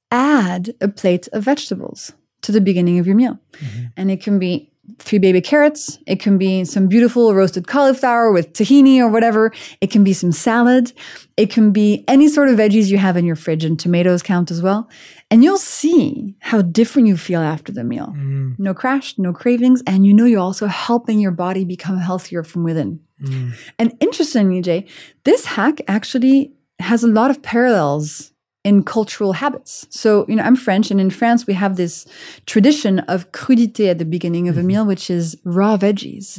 C: add a plate of vegetables to the beginning of your meal. And it can be 3 baby carrots. It can be some beautiful roasted cauliflower with tahini or whatever. It can be some salad. It can be any sort of veggies you have in your fridge, and tomatoes count as well. And you'll see how different you feel after the meal. No crash, no cravings. And you're also helping your body become healthier from within. And interestingly, Jay, this hack actually has a lot of parallels in cultural habits. So, I'm French, and in France, we have this tradition of crudité at the beginning of a meal, which is raw veggies.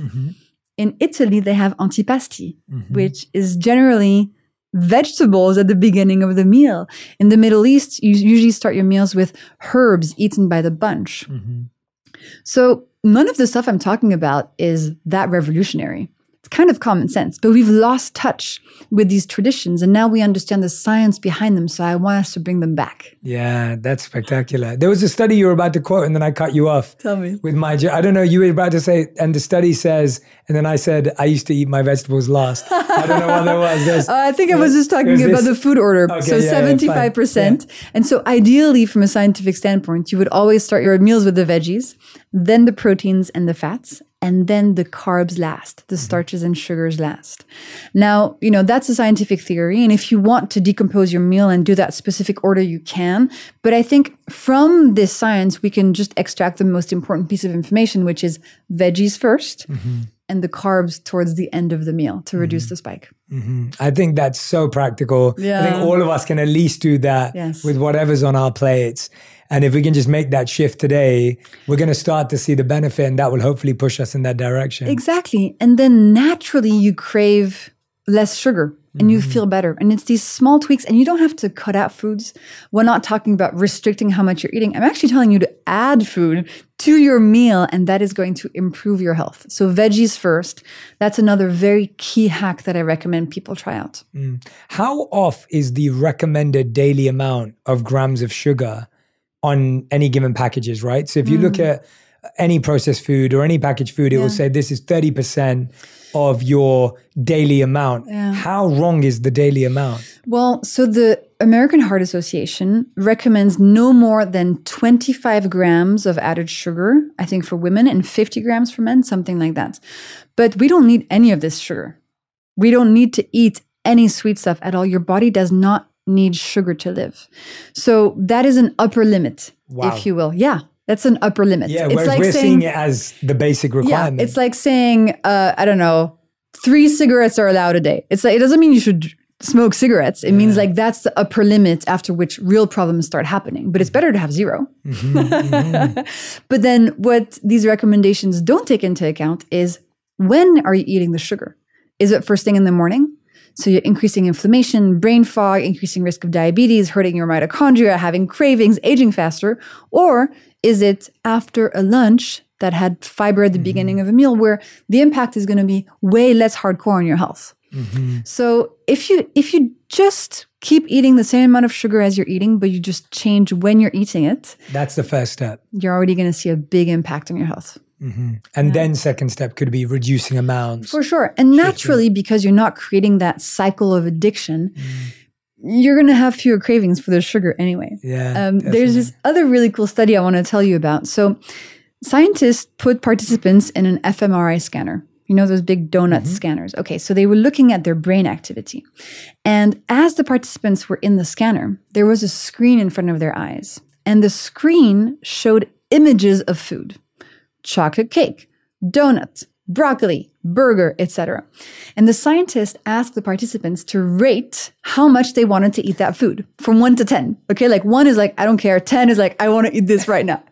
C: In Italy, they have antipasti, which is generally vegetables at the beginning of the meal. In the Middle East, you usually start your meals with herbs eaten by the bunch. So none of the stuff I'm talking about is that revolutionary. It's kind of common sense, but we've lost touch with these traditions and now we understand the science behind them. So I want us to bring them back.
A: Yeah, that's spectacular. There was a study you were about to quote and then I cut you off.
C: Tell me.
A: With my, I don't know, you were about to say, and the study says, and then I said, I used to eat my vegetables last. I don't know what that was.
C: I think I was just talking about the food order.
A: Okay,
C: so 75%. Yeah. And so ideally, from a scientific standpoint, you would always start your meals with the veggies, then the proteins and the fats, and then the carbs last, the starches and sugars last. Now, that's a scientific theory. And if you want to decompose your meal and do that specific order, you can. But I think from this science, we can just extract the most important piece of information, which is veggies first and the carbs towards the end of the meal to reduce the spike.
A: I think that's so practical.
C: Yeah.
A: I think all of us can at least do that with whatever's on our plates. And if we can just make that shift today, we're going to start to see the benefit and that will hopefully push us in that direction.
C: Exactly. And then naturally you crave less sugar and you feel better. And it's these small tweaks and you don't have to cut out foods. We're not talking about restricting how much you're eating. I'm actually telling you to add food to your meal and that is going to improve your health. So veggies first. That's another very key hack that I recommend people try out.
A: How off is the recommended daily amount of grams of sugar on any given packages, right? So if you look at any processed food or any packaged food, it will say this is 30% of your daily amount. Yeah. How wrong is the daily amount?
C: Well, so the American Heart Association recommends no more than 25 grams of added sugar, I think for women, and 50 grams for men, something like that. But we don't need any of this sugar. We don't need to eat any sweet stuff at all. Your body does not need sugar to live. So that is an upper limit, if you will. Yeah. That's an upper limit.
A: Yeah, whereas like we're seeing it as the basic requirement.
C: Yeah, it's like saying, 3 cigarettes are allowed a day. It's like, it doesn't mean you should smoke cigarettes. It means like that's the upper limit after which real problems start happening. But it's better to have 0. But then what these recommendations don't take into account is when are you eating the sugar? Is it first thing in the morning? So you're increasing inflammation, brain fog, increasing risk of diabetes, hurting your mitochondria, having cravings, aging faster? Or is it after a lunch that had fiber at the beginning of a meal where the impact is going to be way less hardcore on your health? So if you just keep eating the same amount of sugar as you're eating, but you just change when you're eating it.
A: That's the first step.
C: You're already going to see a big impact on your health.
A: And then second step could be reducing amounts.
C: For sure. And naturally, because you're not creating that cycle of addiction, you're going to have fewer cravings for the sugar anyway.
A: Yeah.
C: There's this other really cool study I want to tell you about. So scientists put participants in an fMRI scanner. You know, those big donut scanners. Okay, so they were looking at their brain activity. And as the participants were in the scanner, there was a screen in front of their eyes. And the screen showed images of food. Chocolate cake, donut, broccoli, burger, etc. And the scientist asked the participants to rate how much they wanted to eat that food from 1 to 10. Okay, like 1 is like, I don't care. 10 is like, I want to eat this right now.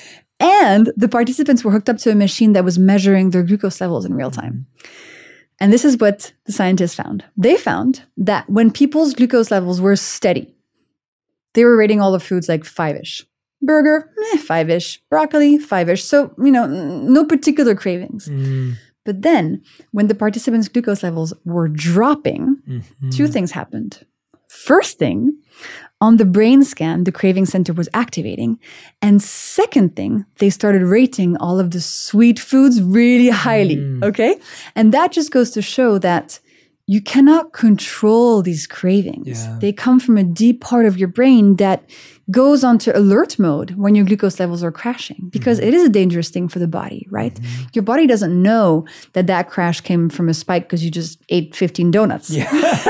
C: And the participants were hooked up to a machine that was measuring their glucose levels in real time. And this is what the scientists found. They found that when people's glucose levels were steady, they were rating all the foods like 5-ish. Burger, 5-ish. Broccoli, 5-ish. So, no particular cravings. But then when the participants' glucose levels were dropping, 2 things happened. First thing, on the brain scan, the craving center was activating. And second thing, they started rating all of the sweet foods really highly. Okay? And that just goes to show that you cannot control these cravings. Yeah. They come from a deep part of your brain that goes onto alert mode when your glucose levels are crashing because it is a dangerous thing for the body, right? Your body doesn't know that crash came from a spike because you just ate 15 donuts. Yeah.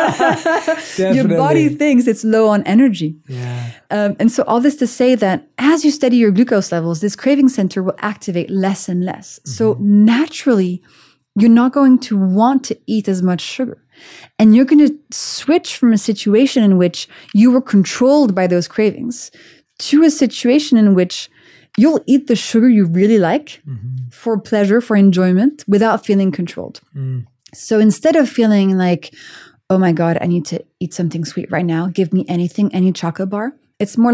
C: Your body thinks it's low on energy.
A: Yeah.
C: And so all this to say that as you steady your glucose levels, this craving center will activate less and less. So naturally, you're not going to want to eat as much sugar. And you're going to switch from a situation in which you were controlled by those cravings to a situation in which you'll eat the sugar you really like for pleasure, for enjoyment, without feeling controlled. So instead of feeling like, oh my God, I need to eat something sweet right now, give me anything, any chocolate bar, it's more like,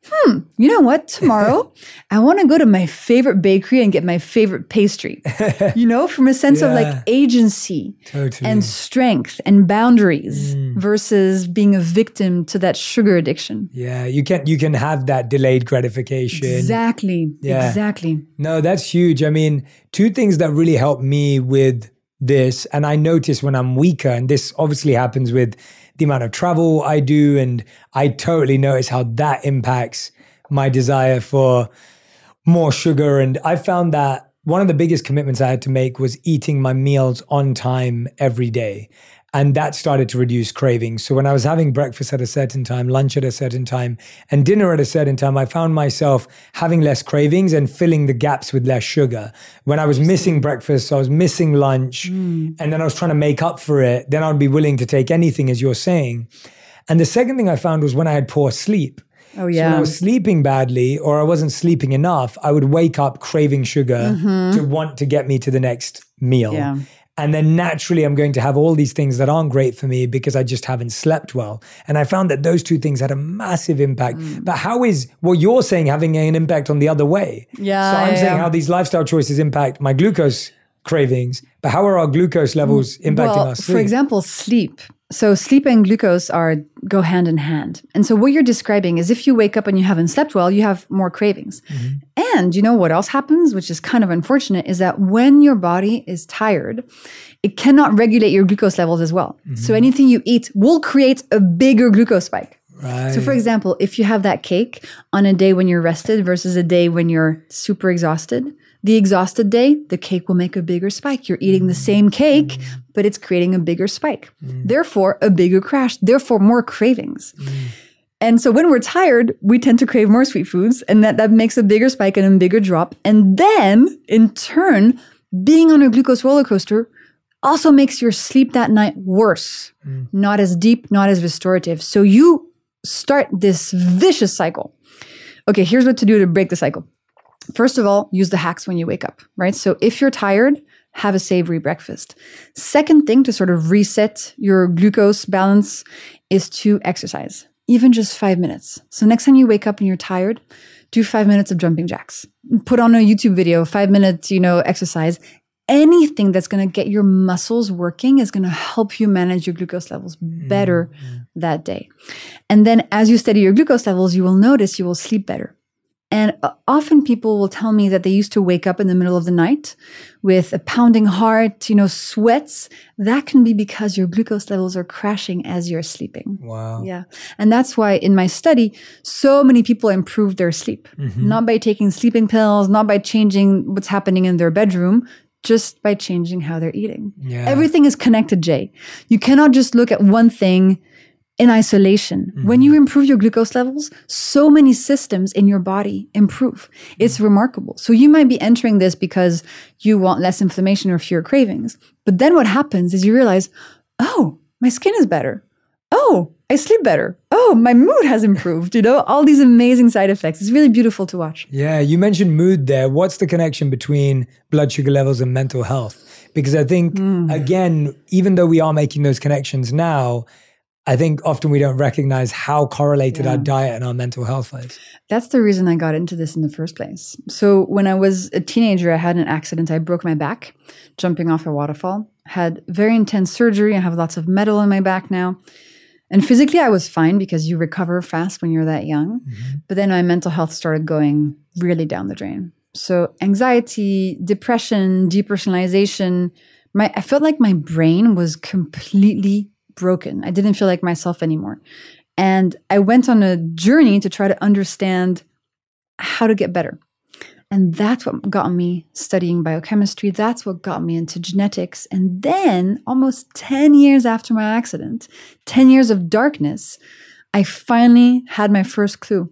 C: you know what? Tomorrow, I want to go to my favorite bakery and get my favorite pastry. From a sense of like agency and strength and boundaries versus being a victim to that sugar addiction.
A: Yeah, you can have that delayed gratification.
C: Exactly.
A: Yeah.
C: Exactly.
A: No, that's huge. I mean, two things that really help me with this, and I notice when I'm weaker, and this obviously happens with the amount of travel I do, and I totally notice how that impacts my desire for more sugar. And I found that one of the biggest commitments I had to make was eating my meals on time every day. And that started to reduce cravings. So when I was having breakfast at a certain time, lunch at a certain time, and dinner at a certain time, I found myself having less cravings and filling the gaps with less sugar. When I was missing breakfast, I was missing lunch, and then I was trying to make up for it, then I'd be willing to take anything, as you're saying. And the second thing I found was when I had poor sleep.
C: Oh, yeah.
A: So when I was sleeping badly or I wasn't sleeping enough, I would wake up craving sugar to want to get me to the next meal.
C: Yeah.
A: And then naturally, I'm going to have all these things that aren't great for me because I just haven't slept well. And I found that those two things had a massive impact. But how is what you're saying having an impact on the other way?
C: Yeah.
A: So I'm saying how these lifestyle choices impact my glucose cravings, but how are our glucose levels impacting our sleep?
C: For example, sleep. So sleep and glucose go hand in hand. And so what you're describing is if you wake up and you haven't slept well, you have more cravings. And you know what else happens, which is kind of unfortunate, is that when your body is tired, it cannot regulate your glucose levels as well. So anything you eat will create a bigger glucose spike.
A: Right.
C: So for example, if you have that cake on a day when you're rested versus a day when you're super exhausted, the exhausted day, the cake will make a bigger spike. You're eating the same cake, but it's creating a bigger spike. Therefore, a bigger crash. Therefore, more cravings. And so when we're tired, we tend to crave more sweet foods, and that makes a bigger spike and a bigger drop. And then, in turn, being on a glucose roller coaster also makes your sleep that night worse. Not as deep, not as restorative. So you start this vicious cycle. Okay, here's what to do to break the cycle. First of all, use the hacks when you wake up, right? So if you're tired, have a savory breakfast. Second thing to sort of reset your glucose balance is to exercise, even just 5 minutes. So next time you wake up and you're tired, do 5 minutes of jumping jacks. Put on a YouTube video, 5 minutes, exercise. Anything that's going to get your muscles working is going to help you manage your glucose levels better that day. And then as you steady your glucose levels, you will notice you will sleep better. And often people will tell me that they used to wake up in the middle of the night with a pounding heart, sweats. That can be because your glucose levels are crashing as you're sleeping.
A: Wow.
C: Yeah. And that's why in my study, so many people improved their sleep. Not by taking sleeping pills, not by changing what's happening in their bedroom, just by changing how they're eating.
A: Yeah.
C: Everything is connected, Jay. You cannot just look at one thing in isolation. When you improve your glucose levels, so many systems in your body improve. It's remarkable. So you might be entering this because you want less inflammation or fewer cravings. But then what happens is you realize, oh, my skin is better. Oh, I sleep better. Oh, my mood has improved. All these amazing side effects. It's really beautiful to watch.
A: Yeah, you mentioned mood there. What's the connection between blood sugar levels and mental health? Because I think, again, even though we are making those connections now, I think often we don't recognize how correlated our diet and our mental health is.
C: That's the reason I got into this in the first place. So when I was a teenager, I had an accident. I broke my back jumping off a waterfall. Had very intense surgery. I have lots of metal in my back now. And physically, I was fine because you recover fast when you're that young. But then my mental health started going really down the drain. So anxiety, depression, depersonalization. I felt like my brain was completely broken. I didn't feel like myself anymore. And I went on a journey to try to understand how to get better. And that's what got me studying biochemistry. That's what got me into genetics. And then almost 10 years after my accident, 10 years of darkness, I finally had my first clue.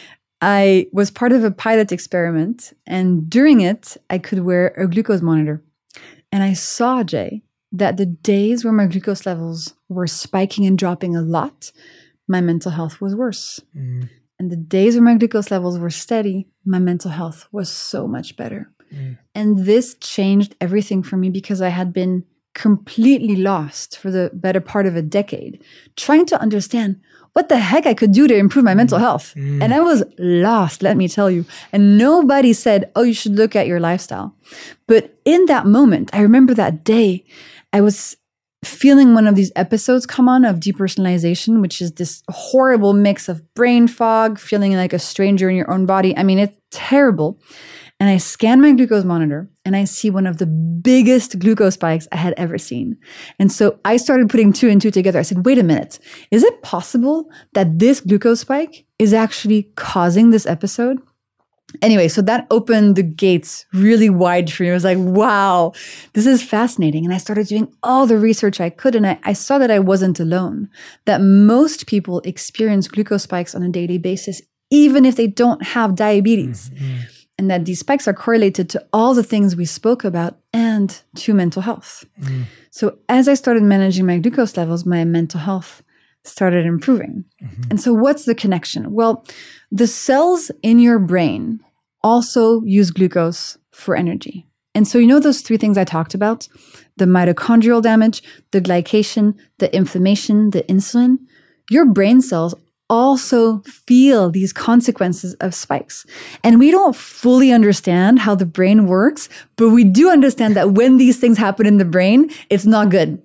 C: I was part of a pilot experiment. And during it, I could wear a glucose monitor. And I saw, Jay, that the days where my glucose levels were spiking and dropping a lot, my mental health was worse. And the days where my glucose levels were steady, my mental health was so much better. And this changed everything for me because I had been completely lost for the better part of a decade, trying to understand what the heck I could do to improve my mental health. And I was lost, let me tell you. And nobody said, oh, you should look at your lifestyle. But in that moment, I remember that day, I was feeling one of these episodes come on of depersonalization, which is this horrible mix of brain fog, feeling like a stranger in your own body. I mean, it's terrible. And I scan my glucose monitor and I see one of the biggest glucose spikes I had ever seen. And so I started putting 2 and 2 together. I said, wait a minute, is it possible that this glucose spike is actually causing this episode? Anyway, so that opened the gates really wide for me. I was like, wow, this is fascinating. And I started doing all the research I could. And I saw that I wasn't alone, that most people experience glucose spikes on a daily basis, even if they don't have diabetes. And that these spikes are correlated to all the things we spoke about and to mental health. So as I started managing my glucose levels, my mental health started improving. And so what's the connection? Well, the cells in your brain also use glucose for energy. And so you know those 3 things I talked about? The mitochondrial damage, the glycation, the inflammation, the insulin. Your brain cells also feel these consequences of spikes. And we don't fully understand how the brain works, but we do understand that when these things happen in the brain, it's not good.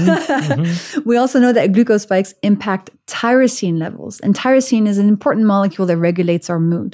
C: We also know that glucose spikes impact tyrosine levels. And tyrosine is an important molecule that regulates our mood.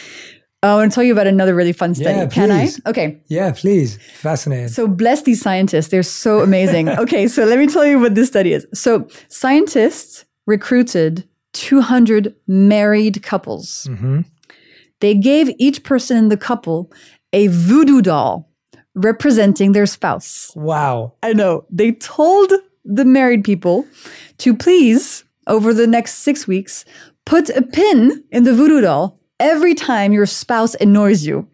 C: I want to tell you about another really fun study.
A: Yeah,
C: Can I?
A: please.
C: Okay.
A: Yeah, please. Fascinating.
C: So bless these scientists. They're so amazing. Okay, so let me tell you what this study is. So scientists recruited 200 married couples. They gave each person in the couple a voodoo doll representing their spouse.
A: Wow.
C: I know. They told the married people to please, over the next 6 weeks, put a pin in the voodoo doll every time your spouse annoys you.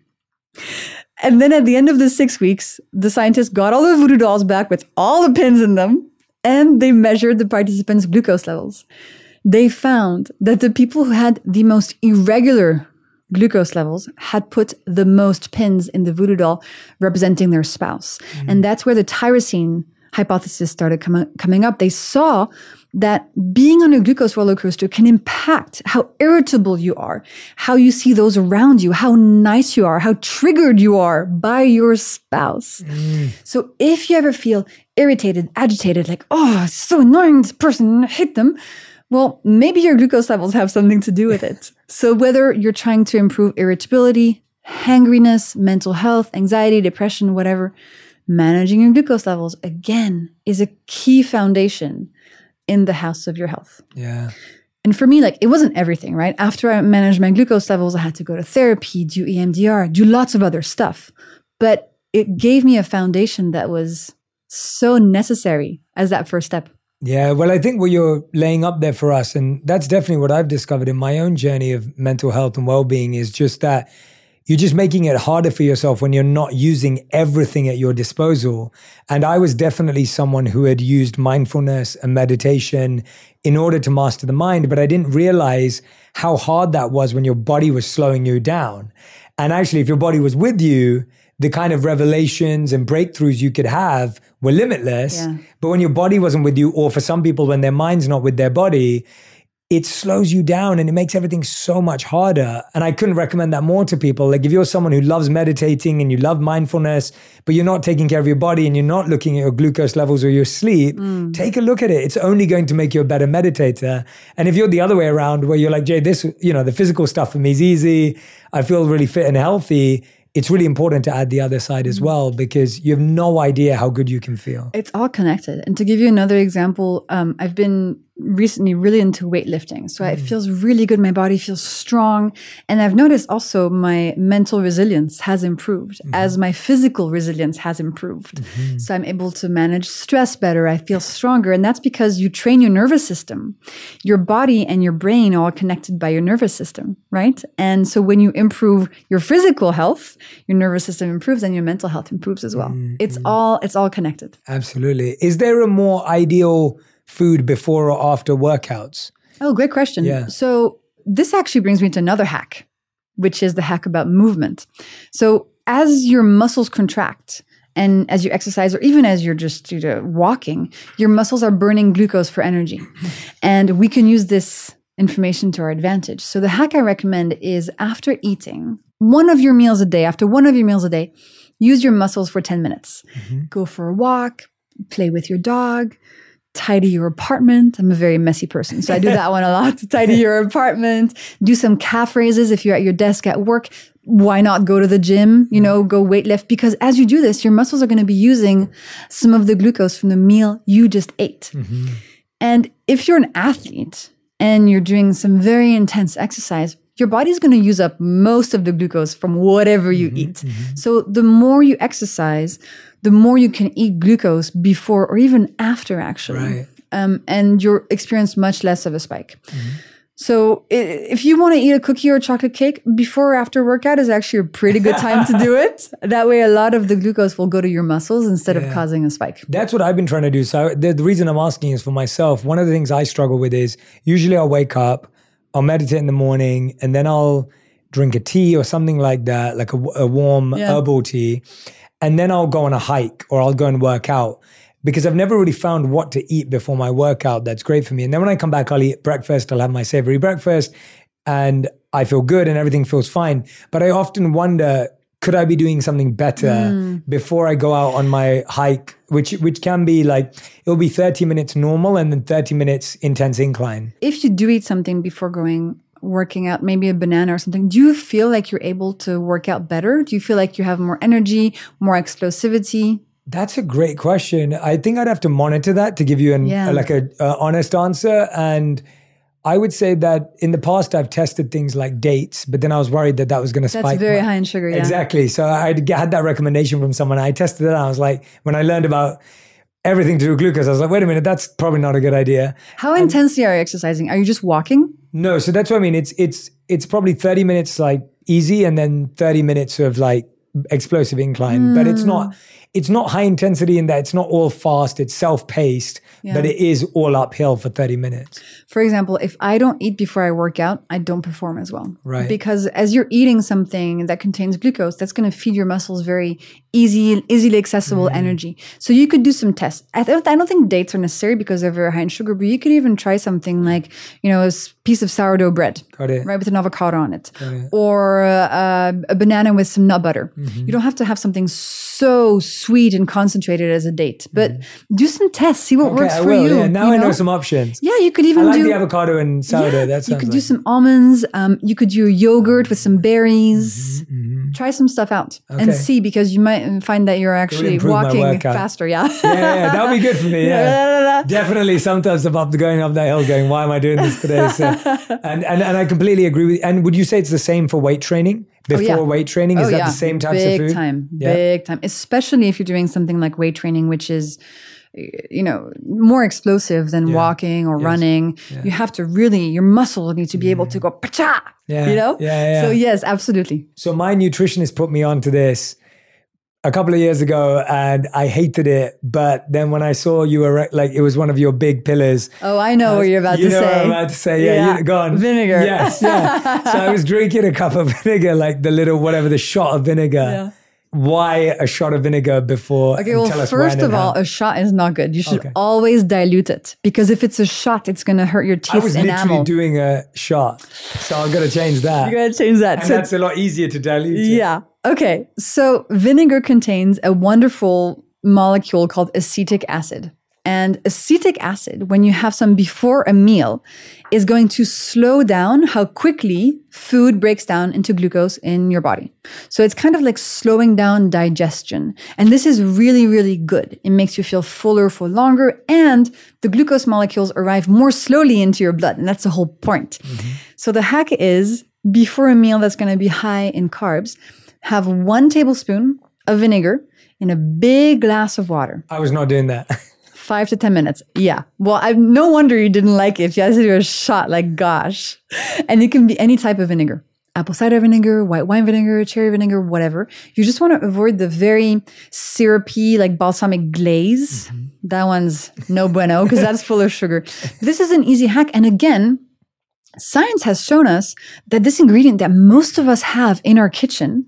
C: And then at the end of the 6 weeks, the scientists got all the voodoo dolls back with all the pins in them, and they measured the participants' glucose levels. They found that the people who had the most irregular glucose levels had put the most pins in the voodoo doll representing their spouse. And that's where the tyrosine hypothesis started coming up. They saw that being on a glucose roller coaster can impact how irritable you are, how you see those around you, how nice you are, how triggered you are by your spouse. So if you ever feel irritated, agitated, like, oh, it's so annoying, this person, I hate them, well, maybe your glucose levels have something to do with it. So whether you're trying to improve irritability, hangriness, mental health, anxiety, depression, whatever, managing your glucose levels, again, is a key foundation in the house of your health.
A: Yeah.
C: And for me, like, it wasn't everything, right? After I managed my glucose levels, I had to go to therapy, do EMDR, do lots of other stuff. But it gave me a foundation that was so necessary as that first step.
A: Yeah, well, I think what you're laying up there for us, and that's definitely what I've discovered in my own journey of mental health and well-being, is just that you're just making it harder for yourself when you're not using everything at your disposal. And I was definitely someone who had used mindfulness and meditation in order to master the mind, but I didn't realize how hard that was when your body was slowing you down. And actually, if your body was with you, the kind of revelations and breakthroughs you could have were limitless.
C: Yeah.
A: But when your body wasn't with you, or for some people, when their mind's not with their body, it slows you down and it makes everything so much harder. And I couldn't recommend that more to people. Like, if you're someone who loves meditating and you love mindfulness, but you're not taking care of your body and you're not looking at your glucose levels or your sleep, take a look at it. It's only going to make you a better meditator. And if you're the other way around, where you're like, Jay, this, the physical stuff for me is easy, I feel really fit and healthy, it's really important to add the other side as well, because you have no idea how good you can feel.
C: It's all connected. And to give you another example, I've been recently really into weightlifting. So it feels really good. My body feels strong. And I've noticed also my mental resilience has improved as my physical resilience has improved. So I'm able to manage stress better. I feel stronger. And that's because you train your nervous system. Your body and your brain are all connected by your nervous system, right? And so when you improve your physical health, your nervous system improves and your mental health improves as well. It's all connected.
A: Absolutely. Is there a more ideal food before or after workouts?
C: Oh, great question.
A: Yeah.
C: So this actually brings me to another hack, which is the hack about movement. So as your muscles contract and as you exercise or even as you're just walking, your muscles are burning glucose for energy. And we can use this information to our advantage. So the hack I recommend is after eating one of your meals a day, use your muscles for 10 minutes. Go for a walk, play with your dog, tidy your apartment. I'm a very messy person, so I do that one a lot. Tidy your apartment, do some calf raises if you're at your desk at work. Why not go to the gym, go weightlift? Because as you do this, your muscles are going to be using some of the glucose from the meal you just ate. And if you're an athlete and you're doing some very intense exercise, your body's going to use up most of the glucose from whatever you eat. So the more you exercise, the more you can eat glucose before or even after, actually. And you'll experience much less of a spike. So if you want to eat a cookie or a chocolate cake, before or after workout is actually a pretty good time to do it. That way, a lot of the glucose will go to your muscles instead of causing a spike.
A: That's what I've been trying to do. So the reason I'm asking is for myself. One of the things I struggle with is usually I'll wake up, I'll meditate in the morning, and then I'll drink a tea or something like that, like a warm herbal tea. And then I'll go on a hike or I'll go and work out because I've never really found what to eat before my workout that's great for me. And then when I come back, I'll eat breakfast, I'll have my savory breakfast and I feel good and everything feels fine. But I often wonder, could I be doing something better before I go out on my hike, which can be like, it'll be 30 minutes normal and then 30 minutes intense incline.
C: If you do eat something before working out, maybe a banana or something, do you feel like you're able to work out better? Do you feel like you have more energy, more explosivity?
A: That's a great question. I think I'd have to monitor that to give you an honest answer. And I would say that in the past, I've tested things like dates, but then I was worried that was going to spike.
C: That's very high in sugar,
A: Exactly. So I had that recommendation from someone. I tested it. I was like, when I learned about everything to do with glucose, I was like, wait a minute, that's probably not a good idea.
C: How intensely are you exercising? Are you just walking?
A: No. So that's what I mean. It's probably 30 minutes like easy and then 30 minutes of like explosive incline, but it's not high intensity in that it's not all fast, it's self-paced, but it is all uphill for 30 minutes.
C: For example, if I don't eat before I work out, I don't perform as well.
A: Right.
C: Because as you're eating something that contains glucose, that's going to feed your muscles very easily accessible energy. So you could do some tests. I don't think dates are necessary because they're very high in sugar, but you could even try something like, a piece of sourdough bread, right, with an avocado on it. Or a banana with some nut butter. You don't have to have something so sweet and concentrated as a date, but do some tests, see what works for you.
A: Yeah. Now I know some options.
C: Yeah, you could even
A: do the avocado and sourdough. That sounds
C: you could do some almonds. You could do yogurt with some berries. Try some stuff out and see, because you might find that you're actually walking faster. Yeah,
A: that would be good for me. Yeah, definitely. Sometimes I'm going up that hill, going, "Why am I doing this today?" So, and I completely agree with you. And would you say it's the same for weight training? Before weight training, is that the same types of food?
C: Big time. Especially if you're doing something like weight training, which is, more explosive than walking or running. You have to your muscles need to be able to go, pa-cha, So yes, absolutely.
A: So my nutritionist put me onto this a couple of years ago and I hated it. But then when I saw you were like, it was one of your big pillars.
C: Oh, I know what you're about to say.
A: You know what I'm about to say. Yeah. Go on.
C: Vinegar.
A: Yes. Yeah. So I was drinking a cup of vinegar, like the shot of vinegar.
C: Yeah.
A: Why a shot of vinegar before?
C: Okay, well, first of all, a shot is not good. You should always dilute it, because if it's a shot, it's going to hurt your teeth enamel.
A: I was literally doing a shot, so I'm going to change that.
C: You're going to change that.
A: And that's a lot easier to dilute.
C: Yeah. Okay, so vinegar contains a wonderful molecule called acetic acid. And acetic acid, when you have some before a meal, is going to slow down how quickly food breaks down into glucose in your body. So it's kind of like slowing down digestion. And this is really, really good. It makes you feel fuller for longer, and the glucose molecules arrive more slowly into your blood. And that's the whole point. So the hack is, before a meal that's going to be high in carbs, have 1 tablespoon of vinegar in a big glass of water.
A: I was not doing that.
C: 5 to 10 minutes. Yeah. Well, no wonder you didn't like it. If you had to do a shot, like, gosh. And it can be any type of vinegar. Apple cider vinegar, white wine vinegar, cherry vinegar, whatever. You just want to avoid the very syrupy, like balsamic glaze. That one's no bueno, because that's full of sugar. This is an easy hack. And again, science has shown us that this ingredient that most of us have in our kitchen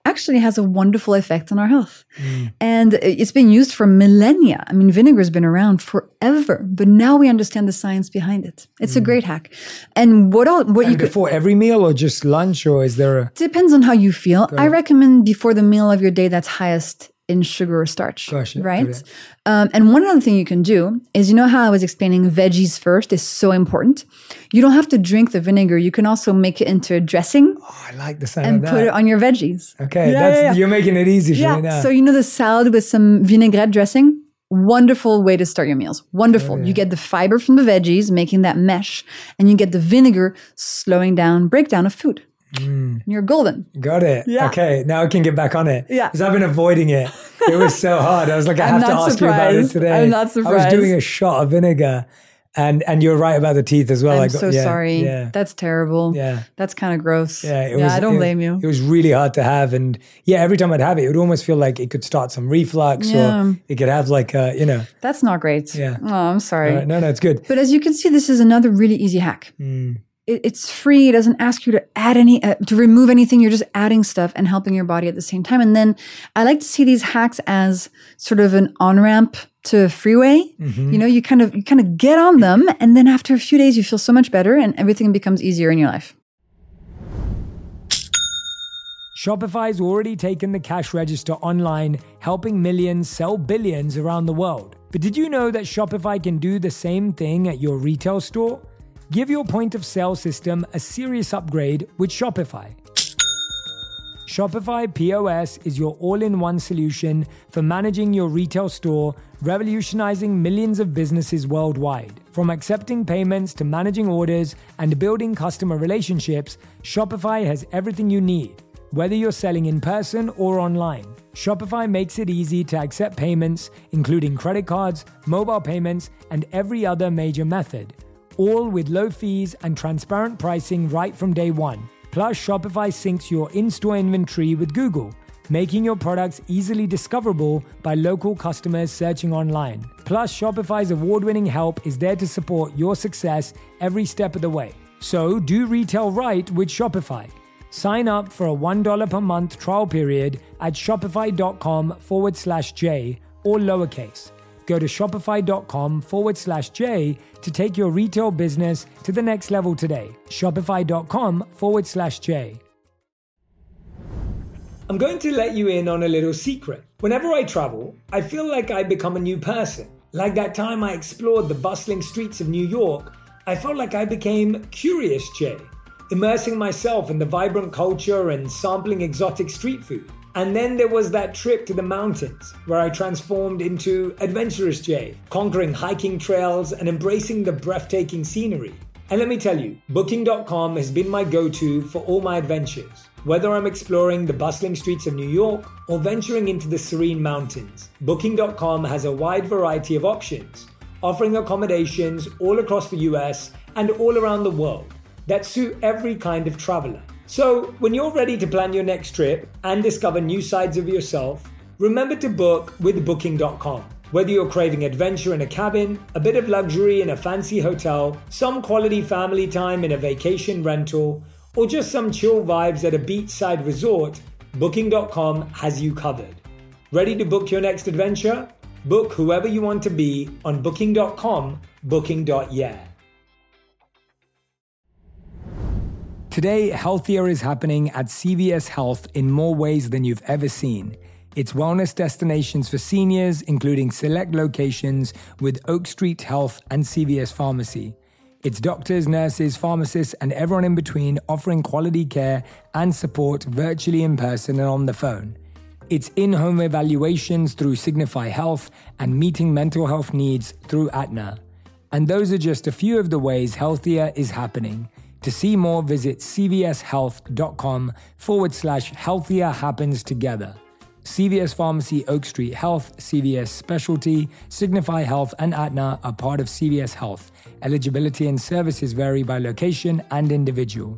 C: actually has a wonderful effect on our health. And it's been used for millennia. I mean, vinegar's been around forever, but now we understand the science behind it. It's a great hack. And what you could,
A: before every meal or just lunch, or is there a...
C: depends on how you feel. I recommend before the meal of your day that's highest in sugar or starch,
A: Gosh,
C: right?
A: okay.
C: And one other thing you can do is, you know how I was explaining veggies first is so important? You don't have to drink the vinegar. You can also make it into a dressing
A: Oh, I like the sound
C: and
A: of that.
C: put it on your veggies.
A: Okay,
C: Yeah.
A: you're making it easy for me now.
C: So, you know, the salad with some vinaigrette dressing? Wonderful way to start your meals. Wonderful. You get the fiber from the veggies, making that mesh, and you get the vinegar slowing down breakdown of food. You're golden.
A: Got it.
C: Yeah.
A: Okay, now I can get back on it.
C: Yeah.
A: Because I've been avoiding it. It was so hard. I was like, I
C: I'm
A: have to
C: not
A: ask you about it
C: surprised.
A: today.
C: I'm not
A: I was
C: surprised.
A: doing a shot of vinegar, and you're right about the teeth as well.
C: I'm so sorry.
A: Yeah.
C: That's terrible.
A: Yeah.
C: That's kind of gross.
A: Yeah,
C: I don't blame you.
A: It was really hard to have, and every time I'd have it, it would almost feel like it could start some reflux, or it could have like
C: That's not great.
A: Yeah.
C: Oh, I'm sorry.
A: No, it's good.
C: But as you can see, this is another really easy hack. It's free. It doesn't ask you to add to remove anything. You're just adding stuff and helping your body at the same time. And then I like to see these hacks as sort of an on-ramp to a freeway. You know, you kind of get on them, and then after a few days, you feel so much better, and everything becomes easier in your life.
A: Shopify's already taken the cash register online, helping millions sell billions around the world. But did you know that Shopify can do the same thing at your retail store? Give your point of sale system a serious upgrade with Shopify. Shopify POS is your all-in-one solution for managing your retail store, revolutionizing millions of businesses worldwide. From accepting payments to managing orders and building customer relationships, Shopify has everything you need. Whether you're selling in person or online, Shopify makes it easy to accept payments, including credit cards, mobile payments, and every other major method. All with low fees and transparent pricing right from day one. Plus, Shopify syncs your in-store inventory with Google, making your products easily discoverable by local customers searching online. Plus, Shopify's award-winning help is there to support your success every step of the way. So, do retail right with Shopify. Sign up for a $1 per month trial period at shopify.com/J or lowercase. Go to shopify.com/J to take your retail business to the next level today. Shopify.com/J. I'm going to let you in on a little secret. Whenever I travel, I feel like I become a new person. Like that time I explored the bustling streets of New York, I felt like I became Curious Jay, immersing myself in the vibrant culture and sampling exotic street food. And then there was that trip to the mountains where I transformed into Adventurous Jay, conquering hiking trails and embracing the breathtaking scenery. And let me tell you, Booking.com has been my go-to for all my adventures. Whether I'm exploring the bustling streets of New York or venturing into the serene mountains, Booking.com has a wide variety of options, offering accommodations all across the US and all around the world that suit every kind of traveler. So, when you're ready to plan your next trip and discover new sides of yourself, remember to book with Booking.com. Whether you're craving adventure in a cabin, a bit of luxury in a fancy hotel, some quality family time in a vacation rental, or just some chill vibes at a beachside resort, Booking.com has you covered. Ready to book your next adventure? Book whoever you want to be on Booking.com, Booking.yeah. Today, healthier is happening at CVS Health in more ways than you've ever seen. It's wellness destinations for seniors, including select locations with Oak Street Health and CVS Pharmacy. It's doctors, nurses, pharmacists, and everyone in between offering quality care and support virtually, in person, and on the phone. It's in-home evaluations through Signify Health and meeting mental health needs through Aetna. And those are just a few of the ways healthier is happening. To see more, visit cvshealth.com/healthier happens together. CVS Pharmacy, Oak Street Health, CVS Specialty, Signify Health, and Aetna are part of CVS Health. Eligibility and services vary by location and individual.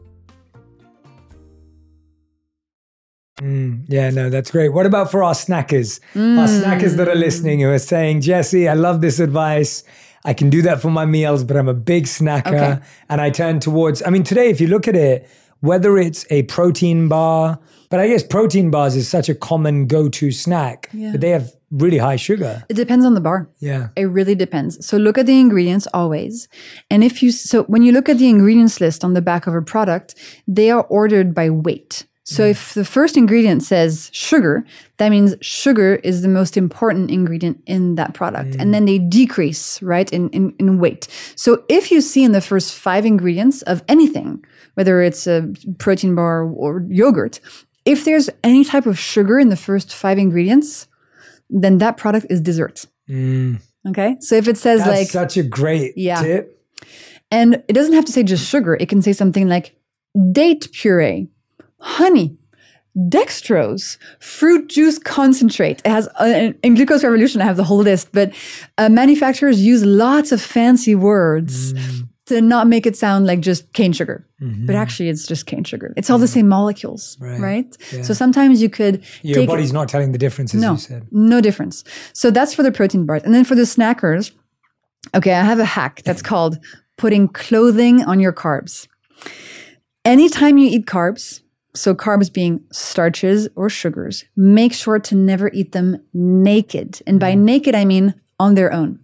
A: That's great. What about for our snackers? Our snackers that are listening who are saying, Jessie, I love this advice. I can do that for my meals, but I'm a big snacker.
C: Okay.
A: And I turn towards, today, if you look at it, whether it's a protein bar, but I guess protein bars is such a common go-to snack, but they have really high sugar.
C: It depends on the bar.
A: Yeah.
C: It really depends. So look at the ingredients always. And when you look at the ingredients list on the back of a product, they are ordered by weight. So if the first ingredient says sugar, that means sugar is the most important ingredient in that product. And then they decrease, right, in weight. So if you see in the first 5 ingredients of anything, whether it's a protein bar or yogurt, if there's any type of sugar in the first 5 ingredients, then that product is dessert. Okay? So if it says
A: That's such a great tip.
C: And it doesn't have to say just sugar. It can say something like date puree, honey, dextrose, fruit juice concentrate. It has, in Glucose Revolution, I have the whole list, but manufacturers use lots of fancy words to not make it sound like just cane sugar. But actually, it's just cane sugar. It's all the same molecules, right?
A: Yeah.
C: So sometimes you could
A: Your body's not telling the difference, as you said.
C: No difference. So that's for the protein bars. And then for the snackers, okay, I have a hack that's called putting clothing on your carbs. Anytime you eat carbs, so carbs being starches or sugars, make sure to never eat them naked. And by naked, I mean on their own.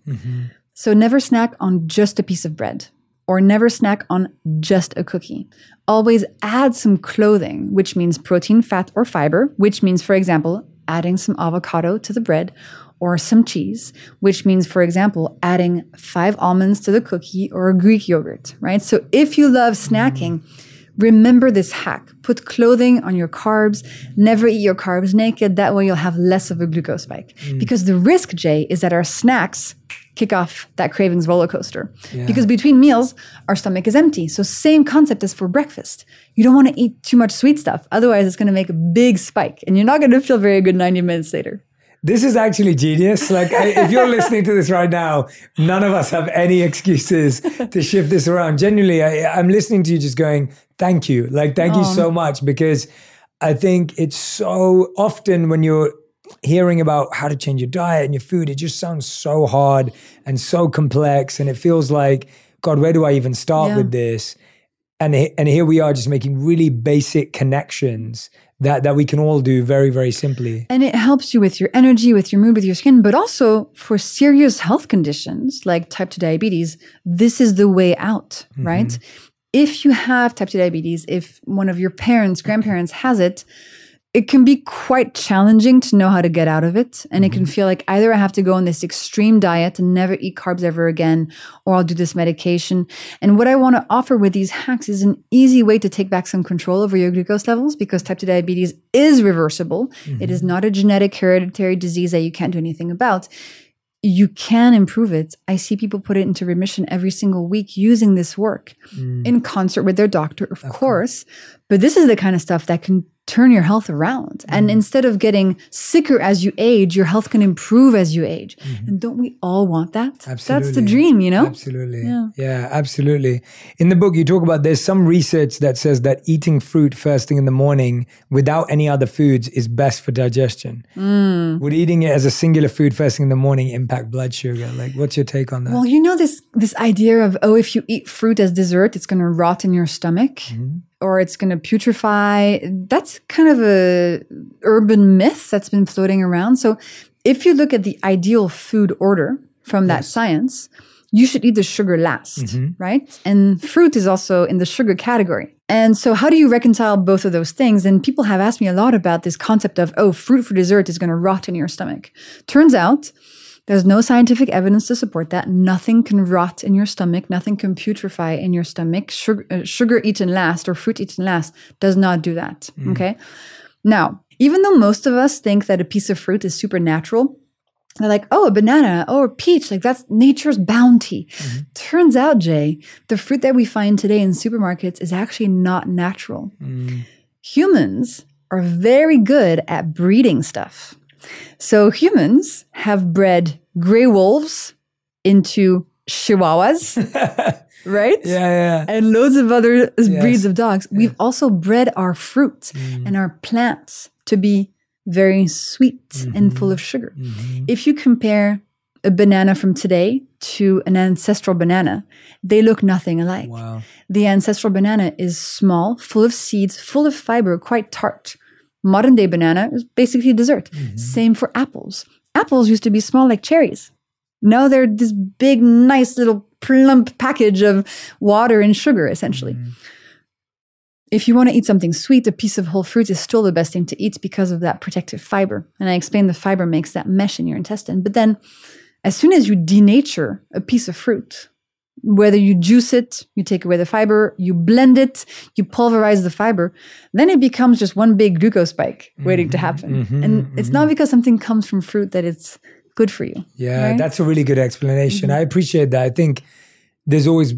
C: So never snack on just a piece of bread or never snack on just a cookie. Always add some clothing, which means protein, fat, or fiber, which means, for example, adding some avocado to the bread or some cheese, which means, for example, adding 5 almonds to the cookie or a Greek yogurt, right? So if you love snacking, remember this hack. Put clothing on your carbs. Never eat your carbs naked. That way you'll have less of a glucose spike. Because the risk, Jay, is that our snacks kick off that cravings roller coaster. Because between meals, our stomach is empty. So same concept as for breakfast. You don't want to eat too much sweet stuff. Otherwise, it's going to make a big spike. And you're not going to feel very good 90 minutes later.
A: This is actually genius. Like, if you're listening to this right now, none of us have any excuses to shift this around. Genuinely, I'm listening to you just going, thank you. Like, thank you so much, because I think it's so often when you're hearing about how to change your diet and your food, it just sounds so hard and so complex. And it feels like, God, where do I even start with this? And here we are just making really basic connections that we can all do very, very simply. And
C: it helps you with your energy, with your mood, with your skin, but also for serious health conditions like type 2 diabetes, this is the way out, right? If you have type 2 diabetes, if one of your parents, grandparents has it, it can be quite challenging to know how to get out of it. And it can feel like either I have to go on this extreme diet and never eat carbs ever again, or I'll do this medication. And what I want to offer with these hacks is an easy way to take back some control over your glucose levels, because type 2 diabetes is reversible. It is not a genetic hereditary disease that you can't do anything about. You can improve it. I see people put it into remission every single week using this work in concert with their doctor, of course. But this is the kind of stuff that can turn your health around. And instead of getting sicker as you age, your health can improve as you age. And don't we all want that?
A: Absolutely.
C: That's the dream, you know?
A: Absolutely. Yeah, absolutely. In the book, you talk about there's some research that says that eating fruit first thing in the morning without any other foods is best for digestion. Would eating it as a singular food first thing in the morning impact blood sugar? Like, what's your take on that?
C: Well, you know, this idea of, if you eat fruit as dessert, it's going to rot in your stomach. Or it's going to putrefy. That's kind of a urban myth that's been floating around. So if you look at the ideal food order from that science, you should eat the sugar last, right? And fruit is also in the sugar category. And so how do you reconcile both of those things? And people have asked me a lot about this concept of, fruit for dessert is going to rot in your stomach. Turns out, there's no scientific evidence to support that. Nothing can rot in your stomach. Nothing can putrefy in your stomach. Sugar eaten last or fruit eaten last does not do that, okay? Now, even though most of us think that a piece of fruit is supernatural, they're like, a banana, a peach, like that's nature's bounty. Turns out, Jay, the fruit that we find today in supermarkets is actually not natural. Humans are very good at breeding stuff. So humans have bred gray wolves into chihuahuas, right?
A: Yeah.
C: And loads of other breeds of dogs. We've also bred our fruit and our plants to be very sweet and full of sugar. If you compare a banana from today to an ancestral banana, they look nothing alike.
A: Wow.
C: The ancestral banana is small, full of seeds, full of fiber, quite tart. Modern day banana is basically dessert. Same for apples. Apples used to be small like cherries. Now they're this big, nice little plump package of water and sugar, essentially. If you want to eat something sweet, a piece of whole fruit is still the best thing to eat because of that protective fiber. And I explained the fiber makes that mesh in your intestine. But then as soon as you denature a piece of fruit, whether you juice it, you take away the fiber, you blend it, you pulverize the fiber, then it becomes just one big glucose spike waiting to happen. And it's not because something comes from fruit that it's good for you.
A: Yeah,
C: right?
A: that's a really good explanation. I appreciate that. I think there's always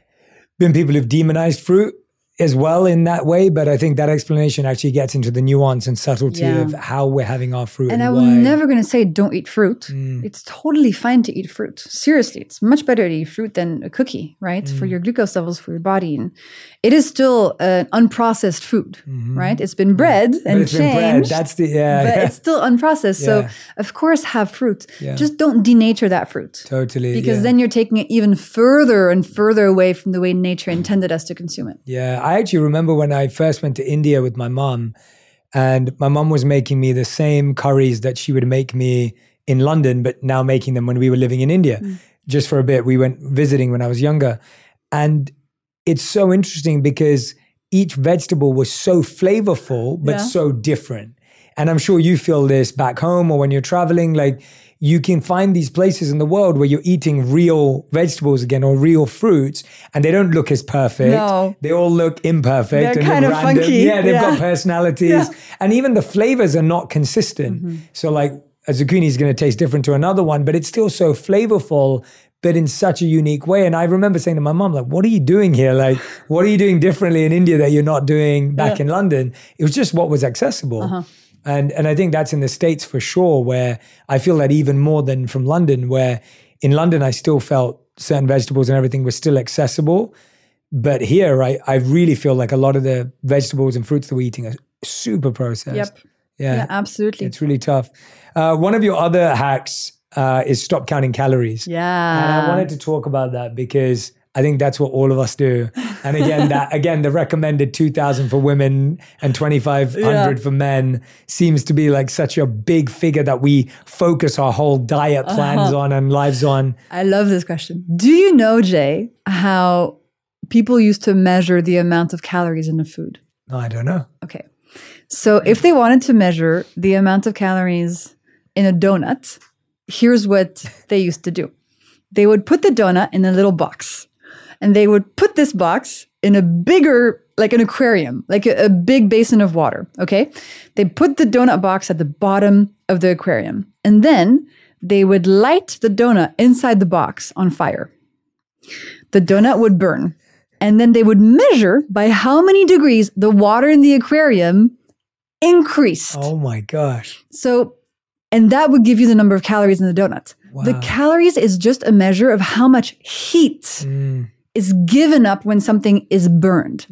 A: been people who've demonized fruit as well in that way, but I think that explanation actually gets into the nuance and subtlety of how we're having our fruit
C: And
A: and
C: I
A: why.
C: will never going to say don't eat fruit. It's totally fine to eat fruit. Seriously, it's much better to eat fruit than a cookie, right? For your glucose levels, for your body. And it is still an unprocessed food, right? It's been bred
A: But
C: and
A: it's been bred.
C: changed.
A: That's the
C: But it's still unprocessed. So, of course, have fruit. Just don't denature that fruit.
A: Totally.
C: Because then you're taking it even further and further away from the way nature intended us to consume it.
A: Yeah, I actually remember when I first went to India with my mom, and my mom was making me the same curries that she would make me in London, but now making them when we were living in India. Just for a bit, we went visiting when I was younger. And it's so interesting because each vegetable was so flavorful, but so different. And I'm sure you feel this back home or when you're traveling, like you can find these places in the world where you're eating real vegetables again or real fruits, and they don't look as perfect.
C: No.
A: They all look imperfect.
C: They're
A: and
C: kind of
A: random.
C: funky.
A: Yeah, they've
C: Yeah.
A: got personalities.
C: Yeah.
A: And even the flavors are not consistent. So like a zucchini is going to taste different to another one, but it's still so flavorful, but in such a unique way. And I remember saying to my mom, like, what are you doing here? Like, what are you doing differently in India that you're not doing back in London? It was just what was accessible. And I think that's in the States for sure, where I feel that even more than from London, where in London, I still felt certain vegetables and everything was still accessible. But here, I really feel like a lot of the vegetables and fruits that we're eating are super processed.
C: Yeah, absolutely.
A: It's really tough. One of your other hacks is stop counting calories.
C: Yeah.
A: And I wanted to talk about that because I think that's what all of us do. And again, the recommended 2,000 for women and 2,500 for men seems to be like such a big figure that we focus our whole diet plans on and lives on.
C: I love this question. Do you know, Jay, how people used to measure the amount of calories in a food?
A: No, I don't know.
C: Okay. So if they wanted to measure the amount of calories in a donut, here's what they used to do. They would put the donut in a little box. And they would put this box in a bigger, like an aquarium, like a big basin of water, okay? They put the donut box at the bottom of the aquarium. And then they would light the donut inside the box on fire. The donut would burn. And then they would measure by how many degrees the water in the aquarium increased.
A: Oh my gosh.
C: So, and that would give you the number of calories in the donut.
A: Wow.
C: The calories is just a measure of how much heat is given up when something is burned.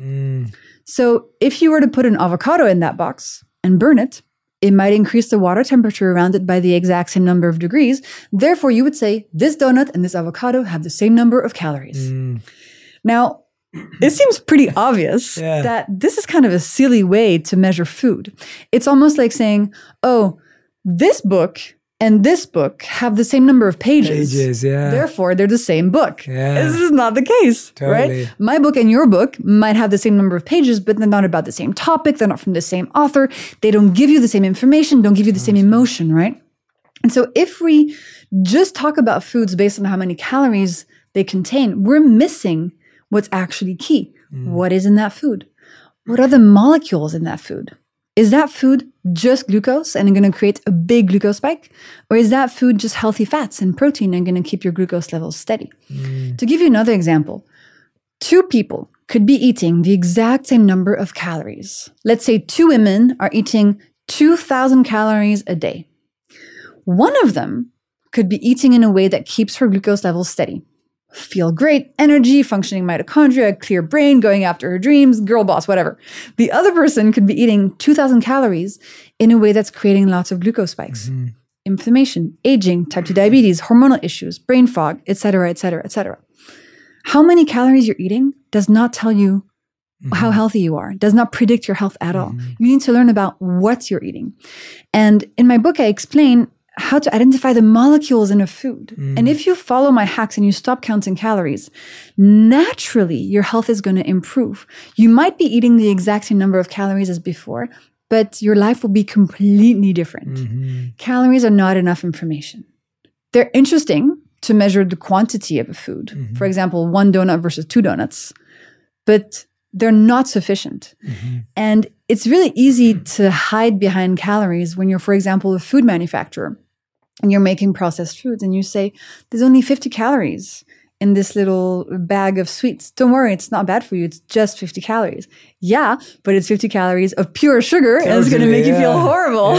C: So if you were to put an avocado in that box and burn it, it might increase the water temperature around it by the exact same number of degrees. Therefore, you would say this donut and this avocado have the same number of calories. Now, it seems pretty obvious that this is kind of a silly way to measure food. It's almost like saying, oh, this book and this book have the same number of pages. Therefore, they're the same book. This is not the case, right? My book and your book might have the same number of pages, but they're not about the same topic. They're not from the same author. They don't give you the same information, don't give you the same emotion, right? And so if we just talk about foods based on how many calories they contain, we're missing what's actually key. What is in that food? What are the molecules in that food? Is that food just glucose and going to create a big glucose spike? Or is that food just healthy fats and protein and going to keep your glucose levels steady? To give you another example, 2 people could be eating the exact same number of calories. Let's say 2 women are eating 2,000 calories a day. One of them could be eating in a way that keeps her glucose levels steady. Feel great, energy, functioning mitochondria, clear brain, going after her dreams, girl boss, whatever. The other person could be eating 2,000 calories in a way that's creating lots of glucose spikes. inflammation, aging, type 2 diabetes, hormonal issues, brain fog, etc., etc., etc. How many calories you're eating does not tell you how healthy you are, does not predict your health at all. You need to learn about what you're eating. And in my book, I explain how to identify the molecules in a food. And if you follow my hacks and you stop counting calories, naturally your health is going to improve. You might be eating the exact same number of calories as before, but your life will be completely different. Calories are not enough information. They're interesting to measure the quantity of a food. For example, 1 donut versus 2 donuts, but they're not sufficient. And it's really easy to hide behind calories when you're, for example, a food manufacturer and you're making processed foods and you say, there's only 50 calories in this little bag of sweets. Don't worry, it's not bad for you. It's just 50 calories. Yeah, but it's 50 calories of pure sugar and it's going to make you feel horrible.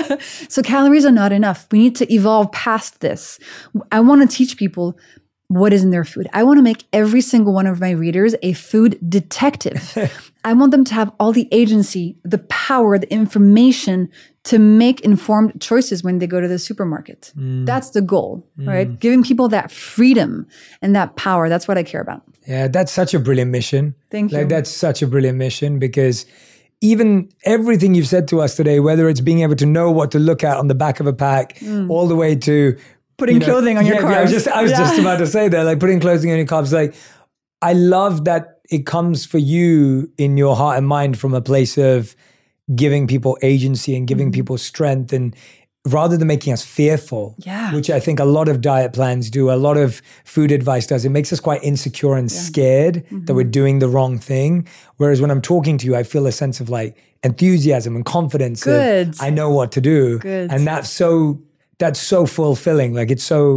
C: So calories are not enough. We need to evolve past this. I want to teach people what is in their food. I want to make every single one of my readers a food detective. I want them to have all the agency, the power, the information to make informed choices when they go to the supermarket. That's the goal, right? Giving people that freedom and that power. That's what I care about.
A: Yeah, that's such a brilliant mission.
C: Thank you.
A: Like, that's such a brilliant mission, because even everything you've said to us today, whether it's being able to know what to look at on the back of a pack, all the way to
C: putting clothing on your carbs.
A: I was just about to say that, like putting clothing on your carbs. Like, I love that it comes for you in your heart and mind from a place of giving people agency and giving people strength, and rather than making us fearful, which I think a lot of diet plans do, a lot of food advice does. It makes us quite insecure and scared that we're doing the wrong thing. Whereas when I'm talking to you, I feel a sense of like enthusiasm and confidence. Of, I know what to do. And that's so fulfilling. Like,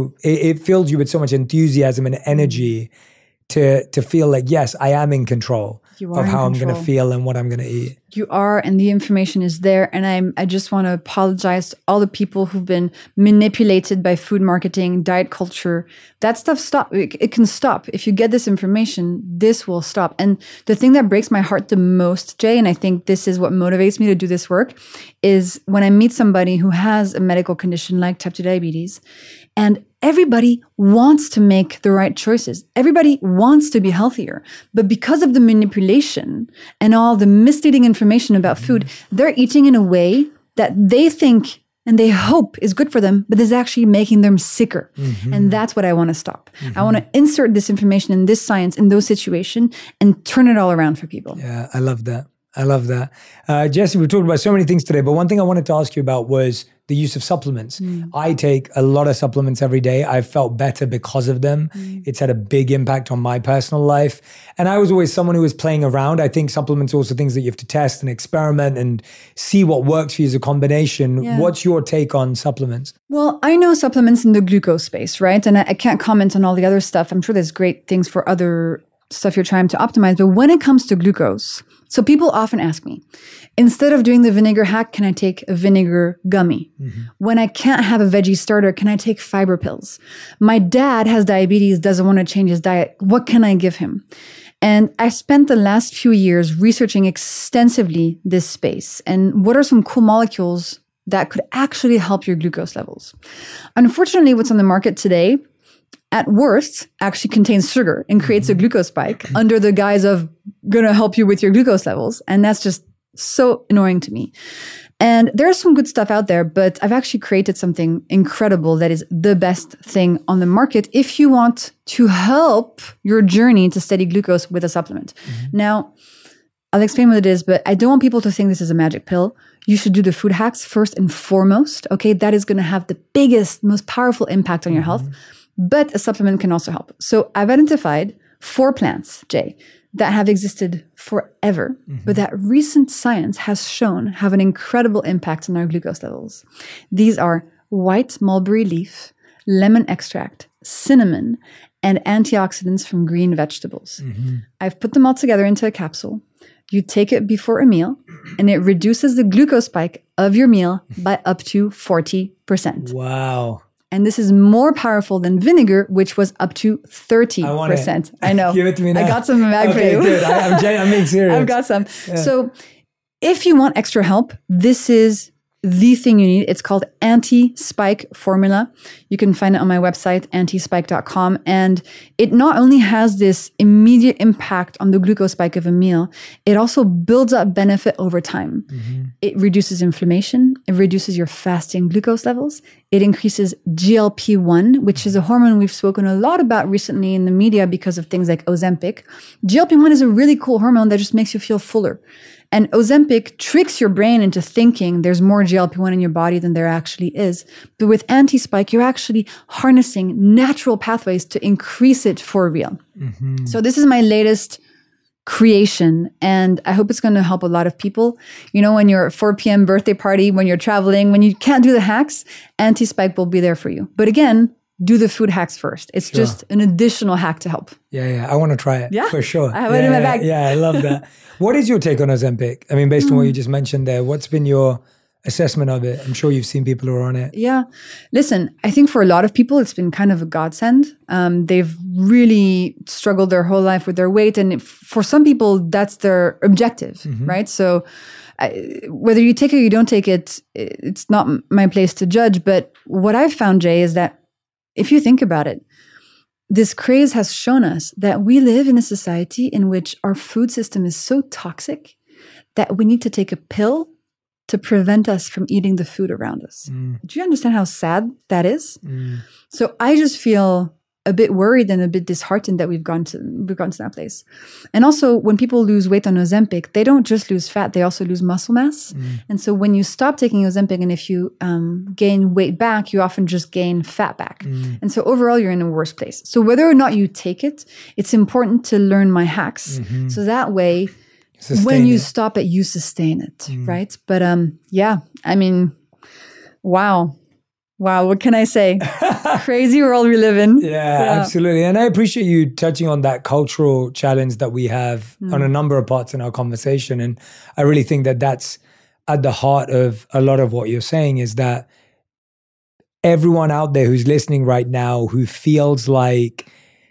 A: it fills you with so much enthusiasm and energy to feel like, yes, I am in control of how I'm going to feel and what I'm going to eat.
C: You are, and the information is there. And I just want to apologize to all the people who've been manipulated by food marketing, diet culture. That stuff it can stop. If you get this information, this will stop. And the thing that breaks my heart the most, Jay, and I think this is what motivates me to do this work, is when I meet somebody who has a medical condition like type 2 diabetes, and everybody wants to make the right choices. Everybody wants to be healthier. But because of the manipulation and all the misleading information about food, they're eating in a way that they think and they hope is good for them, but is actually making them sicker. And that's what I want to stop. I want to insert this information and this science in those situations and turn it all around for people.
A: Yeah, I love that. Jessie, we've talked about so many things today, but one thing I wanted to ask you about was the use of supplements. I take a lot of supplements every day. I've felt better because of them. It's had a big impact on my personal life. And I was always someone who was playing around. I think supplements are also things that you have to test and experiment and see what works for you as a combination. Yeah. What's your take on supplements?
C: Well, I know supplements in the glucose space, right? And I can't comment on all the other stuff. I'm sure there's great things for other stuff you're trying to optimize. But when it comes to glucose, so people often ask me, instead of doing the vinegar hack, can I take a vinegar gummy? When I can't have a veggie starter, can I take fiber pills? My dad has diabetes, doesn't want to change his diet. What can I give him? And I spent the last few years researching extensively this space and what are some cool molecules that could actually help your glucose levels. Unfortunately, what's on the market today, at worst, actually contains sugar and creates a glucose spike under the guise of going to help you with your glucose levels. And that's just so annoying to me. And there's some good stuff out there, but I've actually created something incredible that is the best thing on the market if you want to help your journey to steady glucose with a supplement. Now, I'll explain what it is, but I don't want people to think this is a magic pill. You should do the food hacks first and foremost. Okay, that is going to have the biggest, most powerful impact on your health. But a supplement can also help. So I've identified 4 plants, Jay, that have existed forever, but that recent science has shown have an incredible impact on our glucose levels. These are white mulberry leaf, lemon extract, cinnamon, and antioxidants from green vegetables. I've put them all together into a capsule. You take it before a meal, and it reduces the glucose spike of your meal by up to 40%.
A: Wow.
C: And this is more powerful than vinegar, which was up to 30%. I know.
A: Give it to me now.
C: I got some in the bag for you.
A: Good. I'm being serious.
C: I've got some. Yeah. So if you want extra help, this is the thing you need. It's called Anti-Spike Formula. You can find it on my website, antispike.com. And it not only has this immediate impact on the glucose spike of a meal, it also builds up benefit over time. It reduces inflammation. It reduces your fasting glucose levels. It increases GLP-1, which is a hormone we've spoken a lot about recently in the media because of things like Ozempic. GLP-1 is a really cool hormone that just makes you feel fuller. And Ozempic tricks your brain into thinking there's more GLP-1 in your body than there actually is. But with Anti-Spike, you're actually harnessing natural pathways to increase it for real. So this is my latest creation, and I hope it's going to help a lot of people. You know, when you're 4 p.m. birthday party, when you're traveling, when you can't do the hacks, Anti-Spike will be there for you. But again, do the food hacks first. It's just an additional hack to help.
A: Yeah. I want to try it.
C: Yeah,
A: for sure.
C: I have it in my bag.
A: Yeah, I love that. What is your take on Ozempic? I mean, based on what you just mentioned there, what's been your assessment of it? I'm sure you've seen people who are on it.
C: Yeah. Listen, I think for a lot of people, it's been kind of a godsend. They've really struggled their whole life with their weight. And for some people, that's their objective, right? So whether you take it or you don't take it, it's not my place to judge. But what I've found, Jay, is that if you think about it, this craze has shown us that we live in a society in which our food system is so toxic that we need to take a pill to prevent us from eating the food around us. Do you understand how sad that is? So I just feel a bit worried and a bit disheartened that we've gone to that place. And also, when people lose weight on Ozempic, they don't just lose fat, they also lose muscle mass. And so when you stop taking Ozempic and if you gain weight back, you often just gain fat back. And so overall, you're in a worse place. So whether or not you take it, it's important to learn my hacks. So that way, when you stop it, you sustain it, right? But yeah, I mean, wow, what can I say? Crazy world we live in.
A: Yeah, absolutely. And I appreciate you touching on that cultural challenge that we have on a number of parts in our conversation. And I really think that that's at the heart of a lot of what you're saying, is that everyone out there who's listening right now who feels like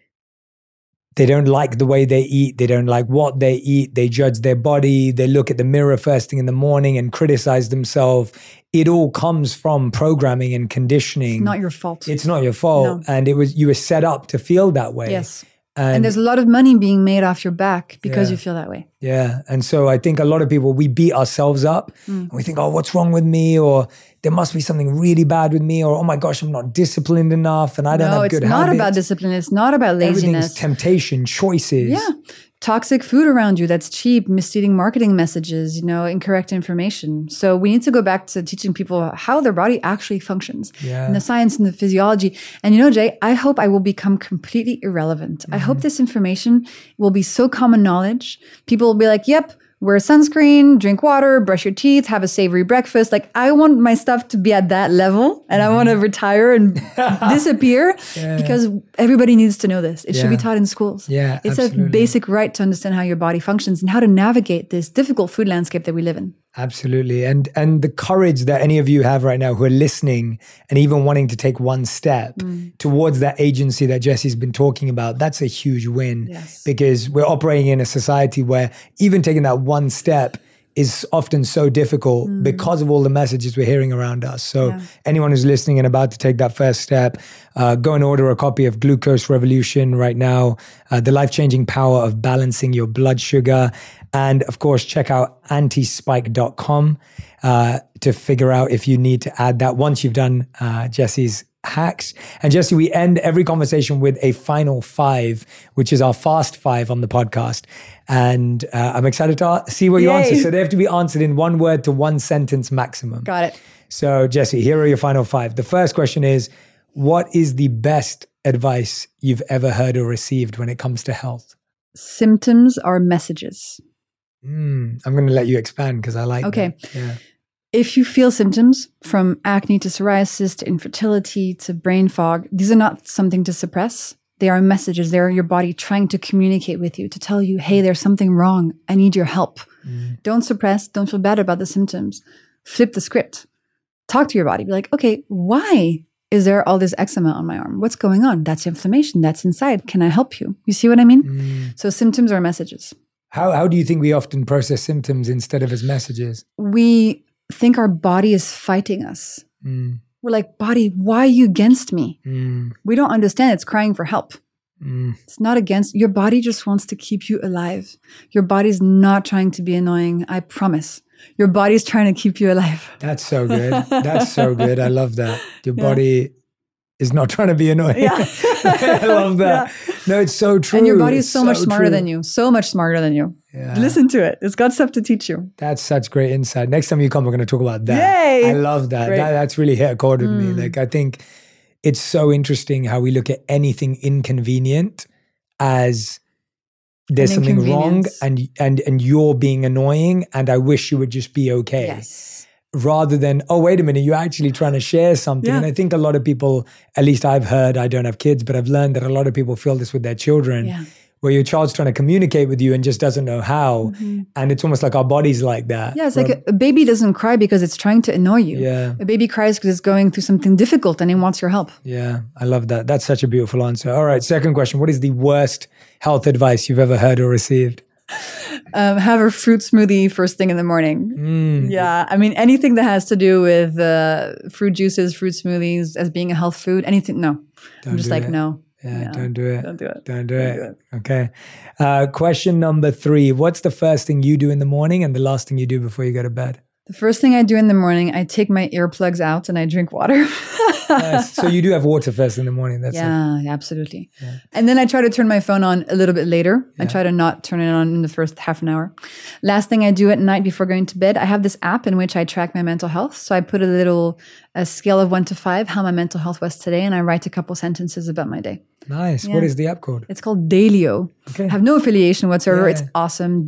A: they don't like the way they eat, they don't like what they eat, they judge their body, they look at the mirror first thing in the morning and criticize themselves. It all comes from programming and conditioning.
C: It's not your fault.
A: It's not your fault.
C: No.
A: And you were set up to feel that way.
C: Yes. And there's a lot of money being made off your back because you feel that way.
A: Yeah. And so I think a lot of people, we beat ourselves up and we think, oh, what's wrong with me? Or there must be something really bad with me. Or, oh my gosh, I'm not disciplined enough and I don't have good habits.
C: No, it's not about discipline. It's not about laziness.
A: Everything's temptation, choices.
C: Yeah. Toxic food around you that's cheap, misleading marketing messages, incorrect information. So we need to go back to teaching people how their body actually functions and the science and the physiology. And Jay, I hope I will become completely irrelevant. I hope this information will be so common knowledge. People will be like, yep, wear sunscreen, drink water, brush your teeth, have a savory breakfast. Like, I want my stuff to be at that level and I want to retire and disappear because everybody needs to know this. It should be taught in schools.
A: Yeah,
C: it's
A: absolutely.
C: a basic right to understand how your body functions and how to navigate this difficult food landscape that we live in.
A: Absolutely. And the courage that any of you have right now who are listening and even wanting to take one step towards that agency that Jesse's been talking about, that's a huge win.
C: Yes.
A: Because we're operating in a society where even taking that one step is often so difficult because of all the messages we're hearing around us. So anyone who's listening and about to take that first step, go and order a copy of Glucose Revolution right now, the life-changing power of balancing your blood sugar. And of course, check out antispike.com to figure out if you need to add that once you've done Jesse's hacks. And Jesse, we end every conversation with a final 5, which is our fast 5 on the podcast. And I'm excited to see what you answer. So they have to be answered in 1 word to 1 sentence maximum.
C: Got it.
A: So Jesse, here are your final 5. The first question is, what is the best advice you've ever heard or received when it comes to health?
C: Symptoms are messages.
A: I'm going to let you expand because I like
C: that.
A: Yeah.
C: If you feel symptoms from acne to psoriasis to infertility to brain fog, these are not something to suppress. They are messages. They are your body trying to communicate with you, to tell you, hey, there's something wrong. I need your help. Don't suppress. Don't feel bad about the symptoms. Flip the script. Talk to your body. Be like, okay, why is there all this eczema on my arm? What's going on? That's inflammation. That's inside. Can I help you? You see what I mean? So symptoms are messages.
A: How do you think we often process symptoms instead of as messages?
C: We think our body is fighting us.
A: Mm.
C: We're like, body, why are you against me?
A: Mm.
C: We don't understand. It's crying for help.
A: Mm.
C: It's not against. Your body just wants to keep you alive. Your body's not trying to be annoying. I promise. Your body's trying to keep you alive.
A: That's so good. That's so good. I love that. Your body is not trying to be annoying.
C: Yeah.
A: I love that.
C: Yeah.
A: No, it's so true.
C: And your body is so
A: It's
C: much smarter
A: true.
C: than you. So much smarter than you.
A: Yeah.
C: Listen to it. It's got stuff to teach you.
A: That's such great insight. Next time you come, we're going to talk about that.
C: Yay!
A: I love that.
C: Great.
A: That's really hit a chord with me. Like, I think it's so interesting how we look at anything inconvenient as there's
C: An
A: something wrong
C: inconvenience.
A: and you're being annoying and I wish you would just be okay.
C: Yes.
A: Rather than, oh, wait a minute, you're actually trying to share something.
C: Yeah.
A: And I think a lot of people, at least I've heard, I don't have kids, but I've learned that a lot of people feel this with their children,
C: Yeah.
A: where your child's trying to communicate with you and just doesn't know how. And it's almost like our body's like that.
C: Yeah, it's like a baby doesn't cry because it's trying to annoy you.
A: Yeah.
C: A baby cries because it's going through something difficult and it wants your help.
A: Yeah, I love that. That's such a beautiful answer. All right, second question. What is the worst health advice you've ever heard or received?
C: Have a fruit smoothie first thing in the morning. Yeah, I mean, anything that has to do with fruit juices, fruit smoothies as being a health food, anything, no. I'm just
A: do
C: like,
A: it.
C: no.
A: Yeah, don't do it.
C: Don't do it.
A: Don't do it. Okay. Question number 3. What's the first thing you do in the morning and the last thing you do before you go to bed?
C: The first thing I do in the morning, I take my earplugs out and I drink water.
A: Nice. So you do have water first in the morning. That's it.
C: Yeah, absolutely. Yeah. And then I try to turn my phone on a little bit later. I try to not turn it on in the first half an hour. Last thing I do at night before going to bed, I have this app in which I track my mental health. So I put a scale of 1 to 5, how my mental health was today, and I write a couple sentences about my day.
A: Nice. What is the app called?
C: It's called Daylio.
A: Okay.
C: I have no affiliation whatsoever.
A: Yeah.
C: It's awesome.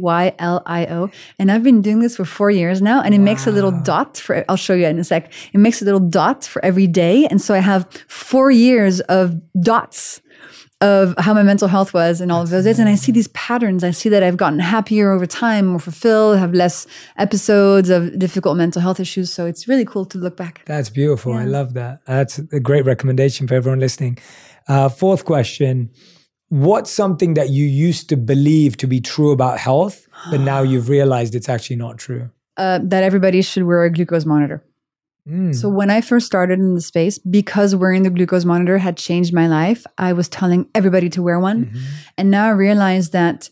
C: Daylio. And I've been doing this for 4 years now. And it makes a little dot for, I'll show you in a sec. It makes a little dot for every day. And so I have 4 years of dots of how my mental health was in all of those days. And I see these patterns. I see that I've gotten happier over time, more fulfilled, have less episodes of difficult mental health issues. So it's really cool to look back.
A: That's beautiful. I love that. That's a great recommendation for everyone listening. Fourth question. What's something that you used to believe to be true about health, but now you've realized it's actually not true?
C: That everybody should wear a glucose monitor. So when I first started in the space, because wearing the glucose monitor had changed my life, I was telling everybody to wear one. And now I realize that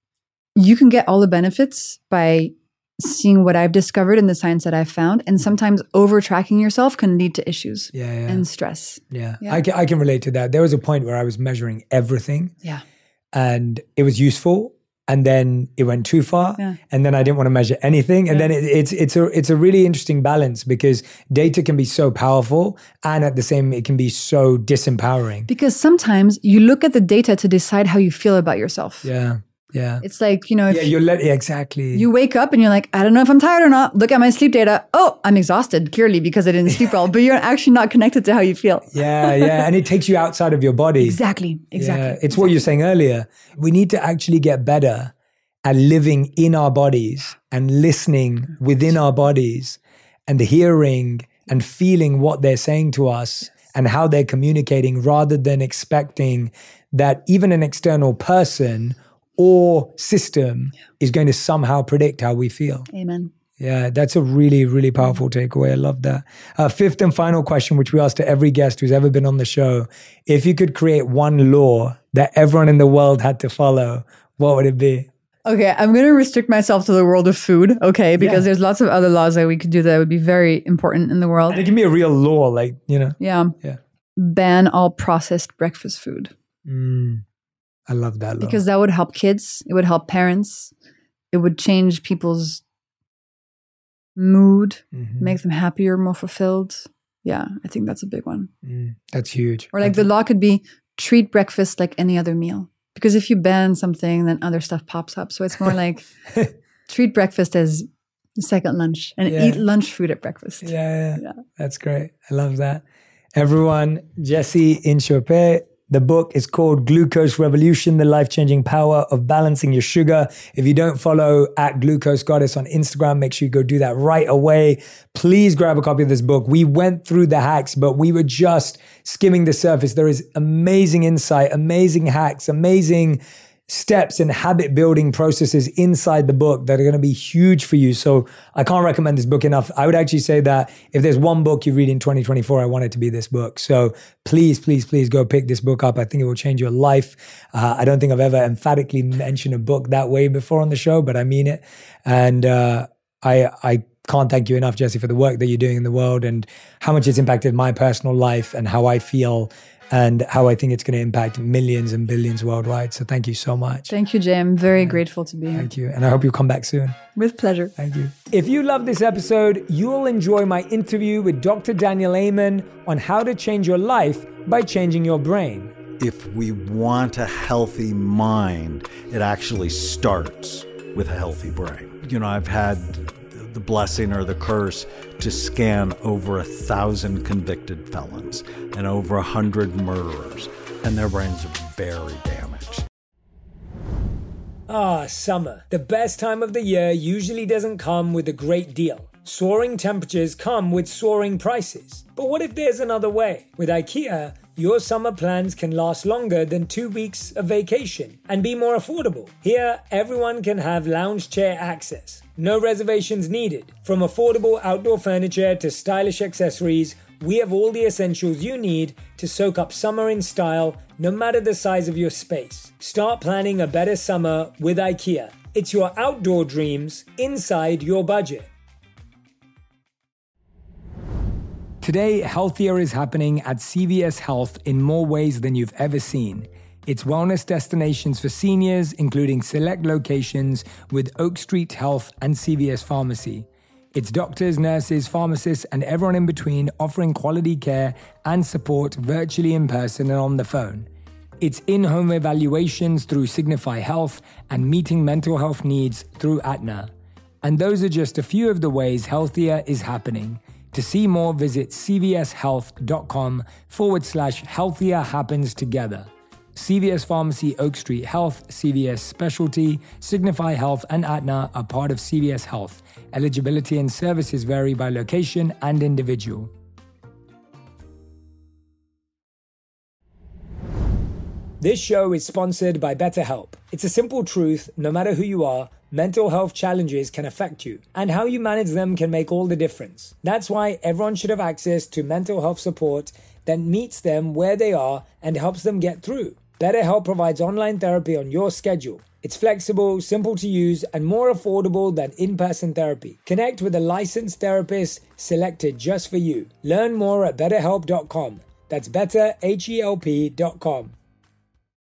C: you can get all the benefits by seeing what I've discovered in the science that I've found. And sometimes over-tracking yourself can lead to issues and stress.
A: Yeah. I can relate to that. There was a point where I was measuring everything.
C: Yeah.
A: And it was useful. And then it went too far.
C: Yeah.
A: And then I didn't want to measure anything. And then it's a really interesting balance because data can be so powerful and at the same, it can be so disempowering.
C: Because sometimes you look at the data to decide how you feel about yourself.
A: Yeah. Yeah.
C: It's like, if
A: exactly.
C: you wake up and you're like, I don't know if I'm tired or not. Look at my sleep data. Oh, I'm exhausted, clearly, because I didn't sleep well. But you're actually not connected to how you feel.
A: Yeah. And it takes you outside of your body.
C: Exactly.
A: Yeah. It's what you're saying earlier. We need to actually get better at living in our bodies and listening within our bodies and hearing and feeling what they're saying to us and how they're communicating, rather than expecting that even an external person or system is going to somehow predict how we feel.
C: Amen.
A: Yeah, that's a really, really powerful takeaway. I love that. Fifth and final question, which we ask to every guest who's ever been on the show. If you could create one law that everyone in the world had to follow, what would it be?
C: Okay, I'm going to restrict myself to the world of food, okay? Because there's lots of other laws that we could do that would be very important in the world.
A: And it can be a real law,
C: Yeah. Ban all processed breakfast food.
A: I love that law.
C: Because that would help kids. It would help parents. It would change people's mood, make them happier, more fulfilled. Yeah, I think that's a big one.
A: That's huge.
C: Or like the law could be treat breakfast like any other meal. Because if you ban something, then other stuff pops up. So it's more like treat breakfast as the second lunch and eat lunch food at breakfast.
A: Yeah. That's great. I love that. Everyone, Jessie Inchauspé. The book is called Glucose Revolution, The Life-Changing Power of Balancing Your Sugar. If you don't follow @GlucoseGoddess on Instagram, make sure you go do that right away. Please grab a copy of this book. We went through the hacks, but we were just skimming the surface. There is amazing insight, amazing hacks, amazing steps and habit building processes inside the book that are going to be huge for you. So I can't recommend this book enough. I would actually say that if there's one book you read in 2024, I want it to be this book. So please, please, please go pick this book up. I think it will change your life. I don't think I've ever emphatically mentioned a book that way before on the show, but I mean it. And I can't thank you enough, Jesse, for the work that you're doing in the world and how much it's impacted my personal life and how I feel and how I think it's going to impact millions and billions worldwide. So thank you so much.
C: Thank you, Jay. I'm very grateful to be here.
A: Thank you. And I hope you'll come back soon.
C: With pleasure.
A: Thank you. If you love this episode, you'll enjoy my interview with Dr. Daniel Amen on how to change your life by changing your brain.
H: If we want a healthy mind, it actually starts with a healthy brain. You know, I've had the blessing or the curse to scan over 1,000 convicted felons and over 100 murderers, and their brains are very damaged.
A: Summer. The best time of the year usually doesn't come with a great deal. Soaring temperatures come with soaring prices. But what if there's another way? With IKEA, your summer plans can last longer than 2 weeks of vacation and be more affordable. Here, everyone can have lounge chair access. No reservations needed. From affordable outdoor furniture to stylish accessories, we have all the essentials you need to soak up summer in style, no matter the size of your space. Start planning a better summer with IKEA. It's your outdoor dreams inside your budget. Today, healthier is happening at CVS Health in more ways than you've ever seen. It's wellness destinations for seniors, including select locations with Oak Street Health and CVS Pharmacy. It's doctors, nurses, pharmacists, and everyone in between offering quality care and support virtually in person and on the phone. It's in-home evaluations through Signify Health and meeting mental health needs through Aetna. And those are just a few of the ways healthier is happening. To see more, visit cvshealth.com/healthier happens together. CVS Pharmacy, Oak Street Health, CVS Specialty, Signify Health, and Aetna are part of CVS Health. Eligibility and services vary by location and individual. This show is sponsored by BetterHelp. It's a simple truth, no matter who you are, mental health challenges can affect you, and how you manage them can make all the difference. That's why everyone should have access to mental health support that meets them where they are and helps them get through. BetterHelp provides online therapy on your schedule. It's flexible, simple to use, and more affordable than in-person therapy. Connect with a licensed therapist selected just for you. Learn more at betterhelp.com. That's betterhelp.com.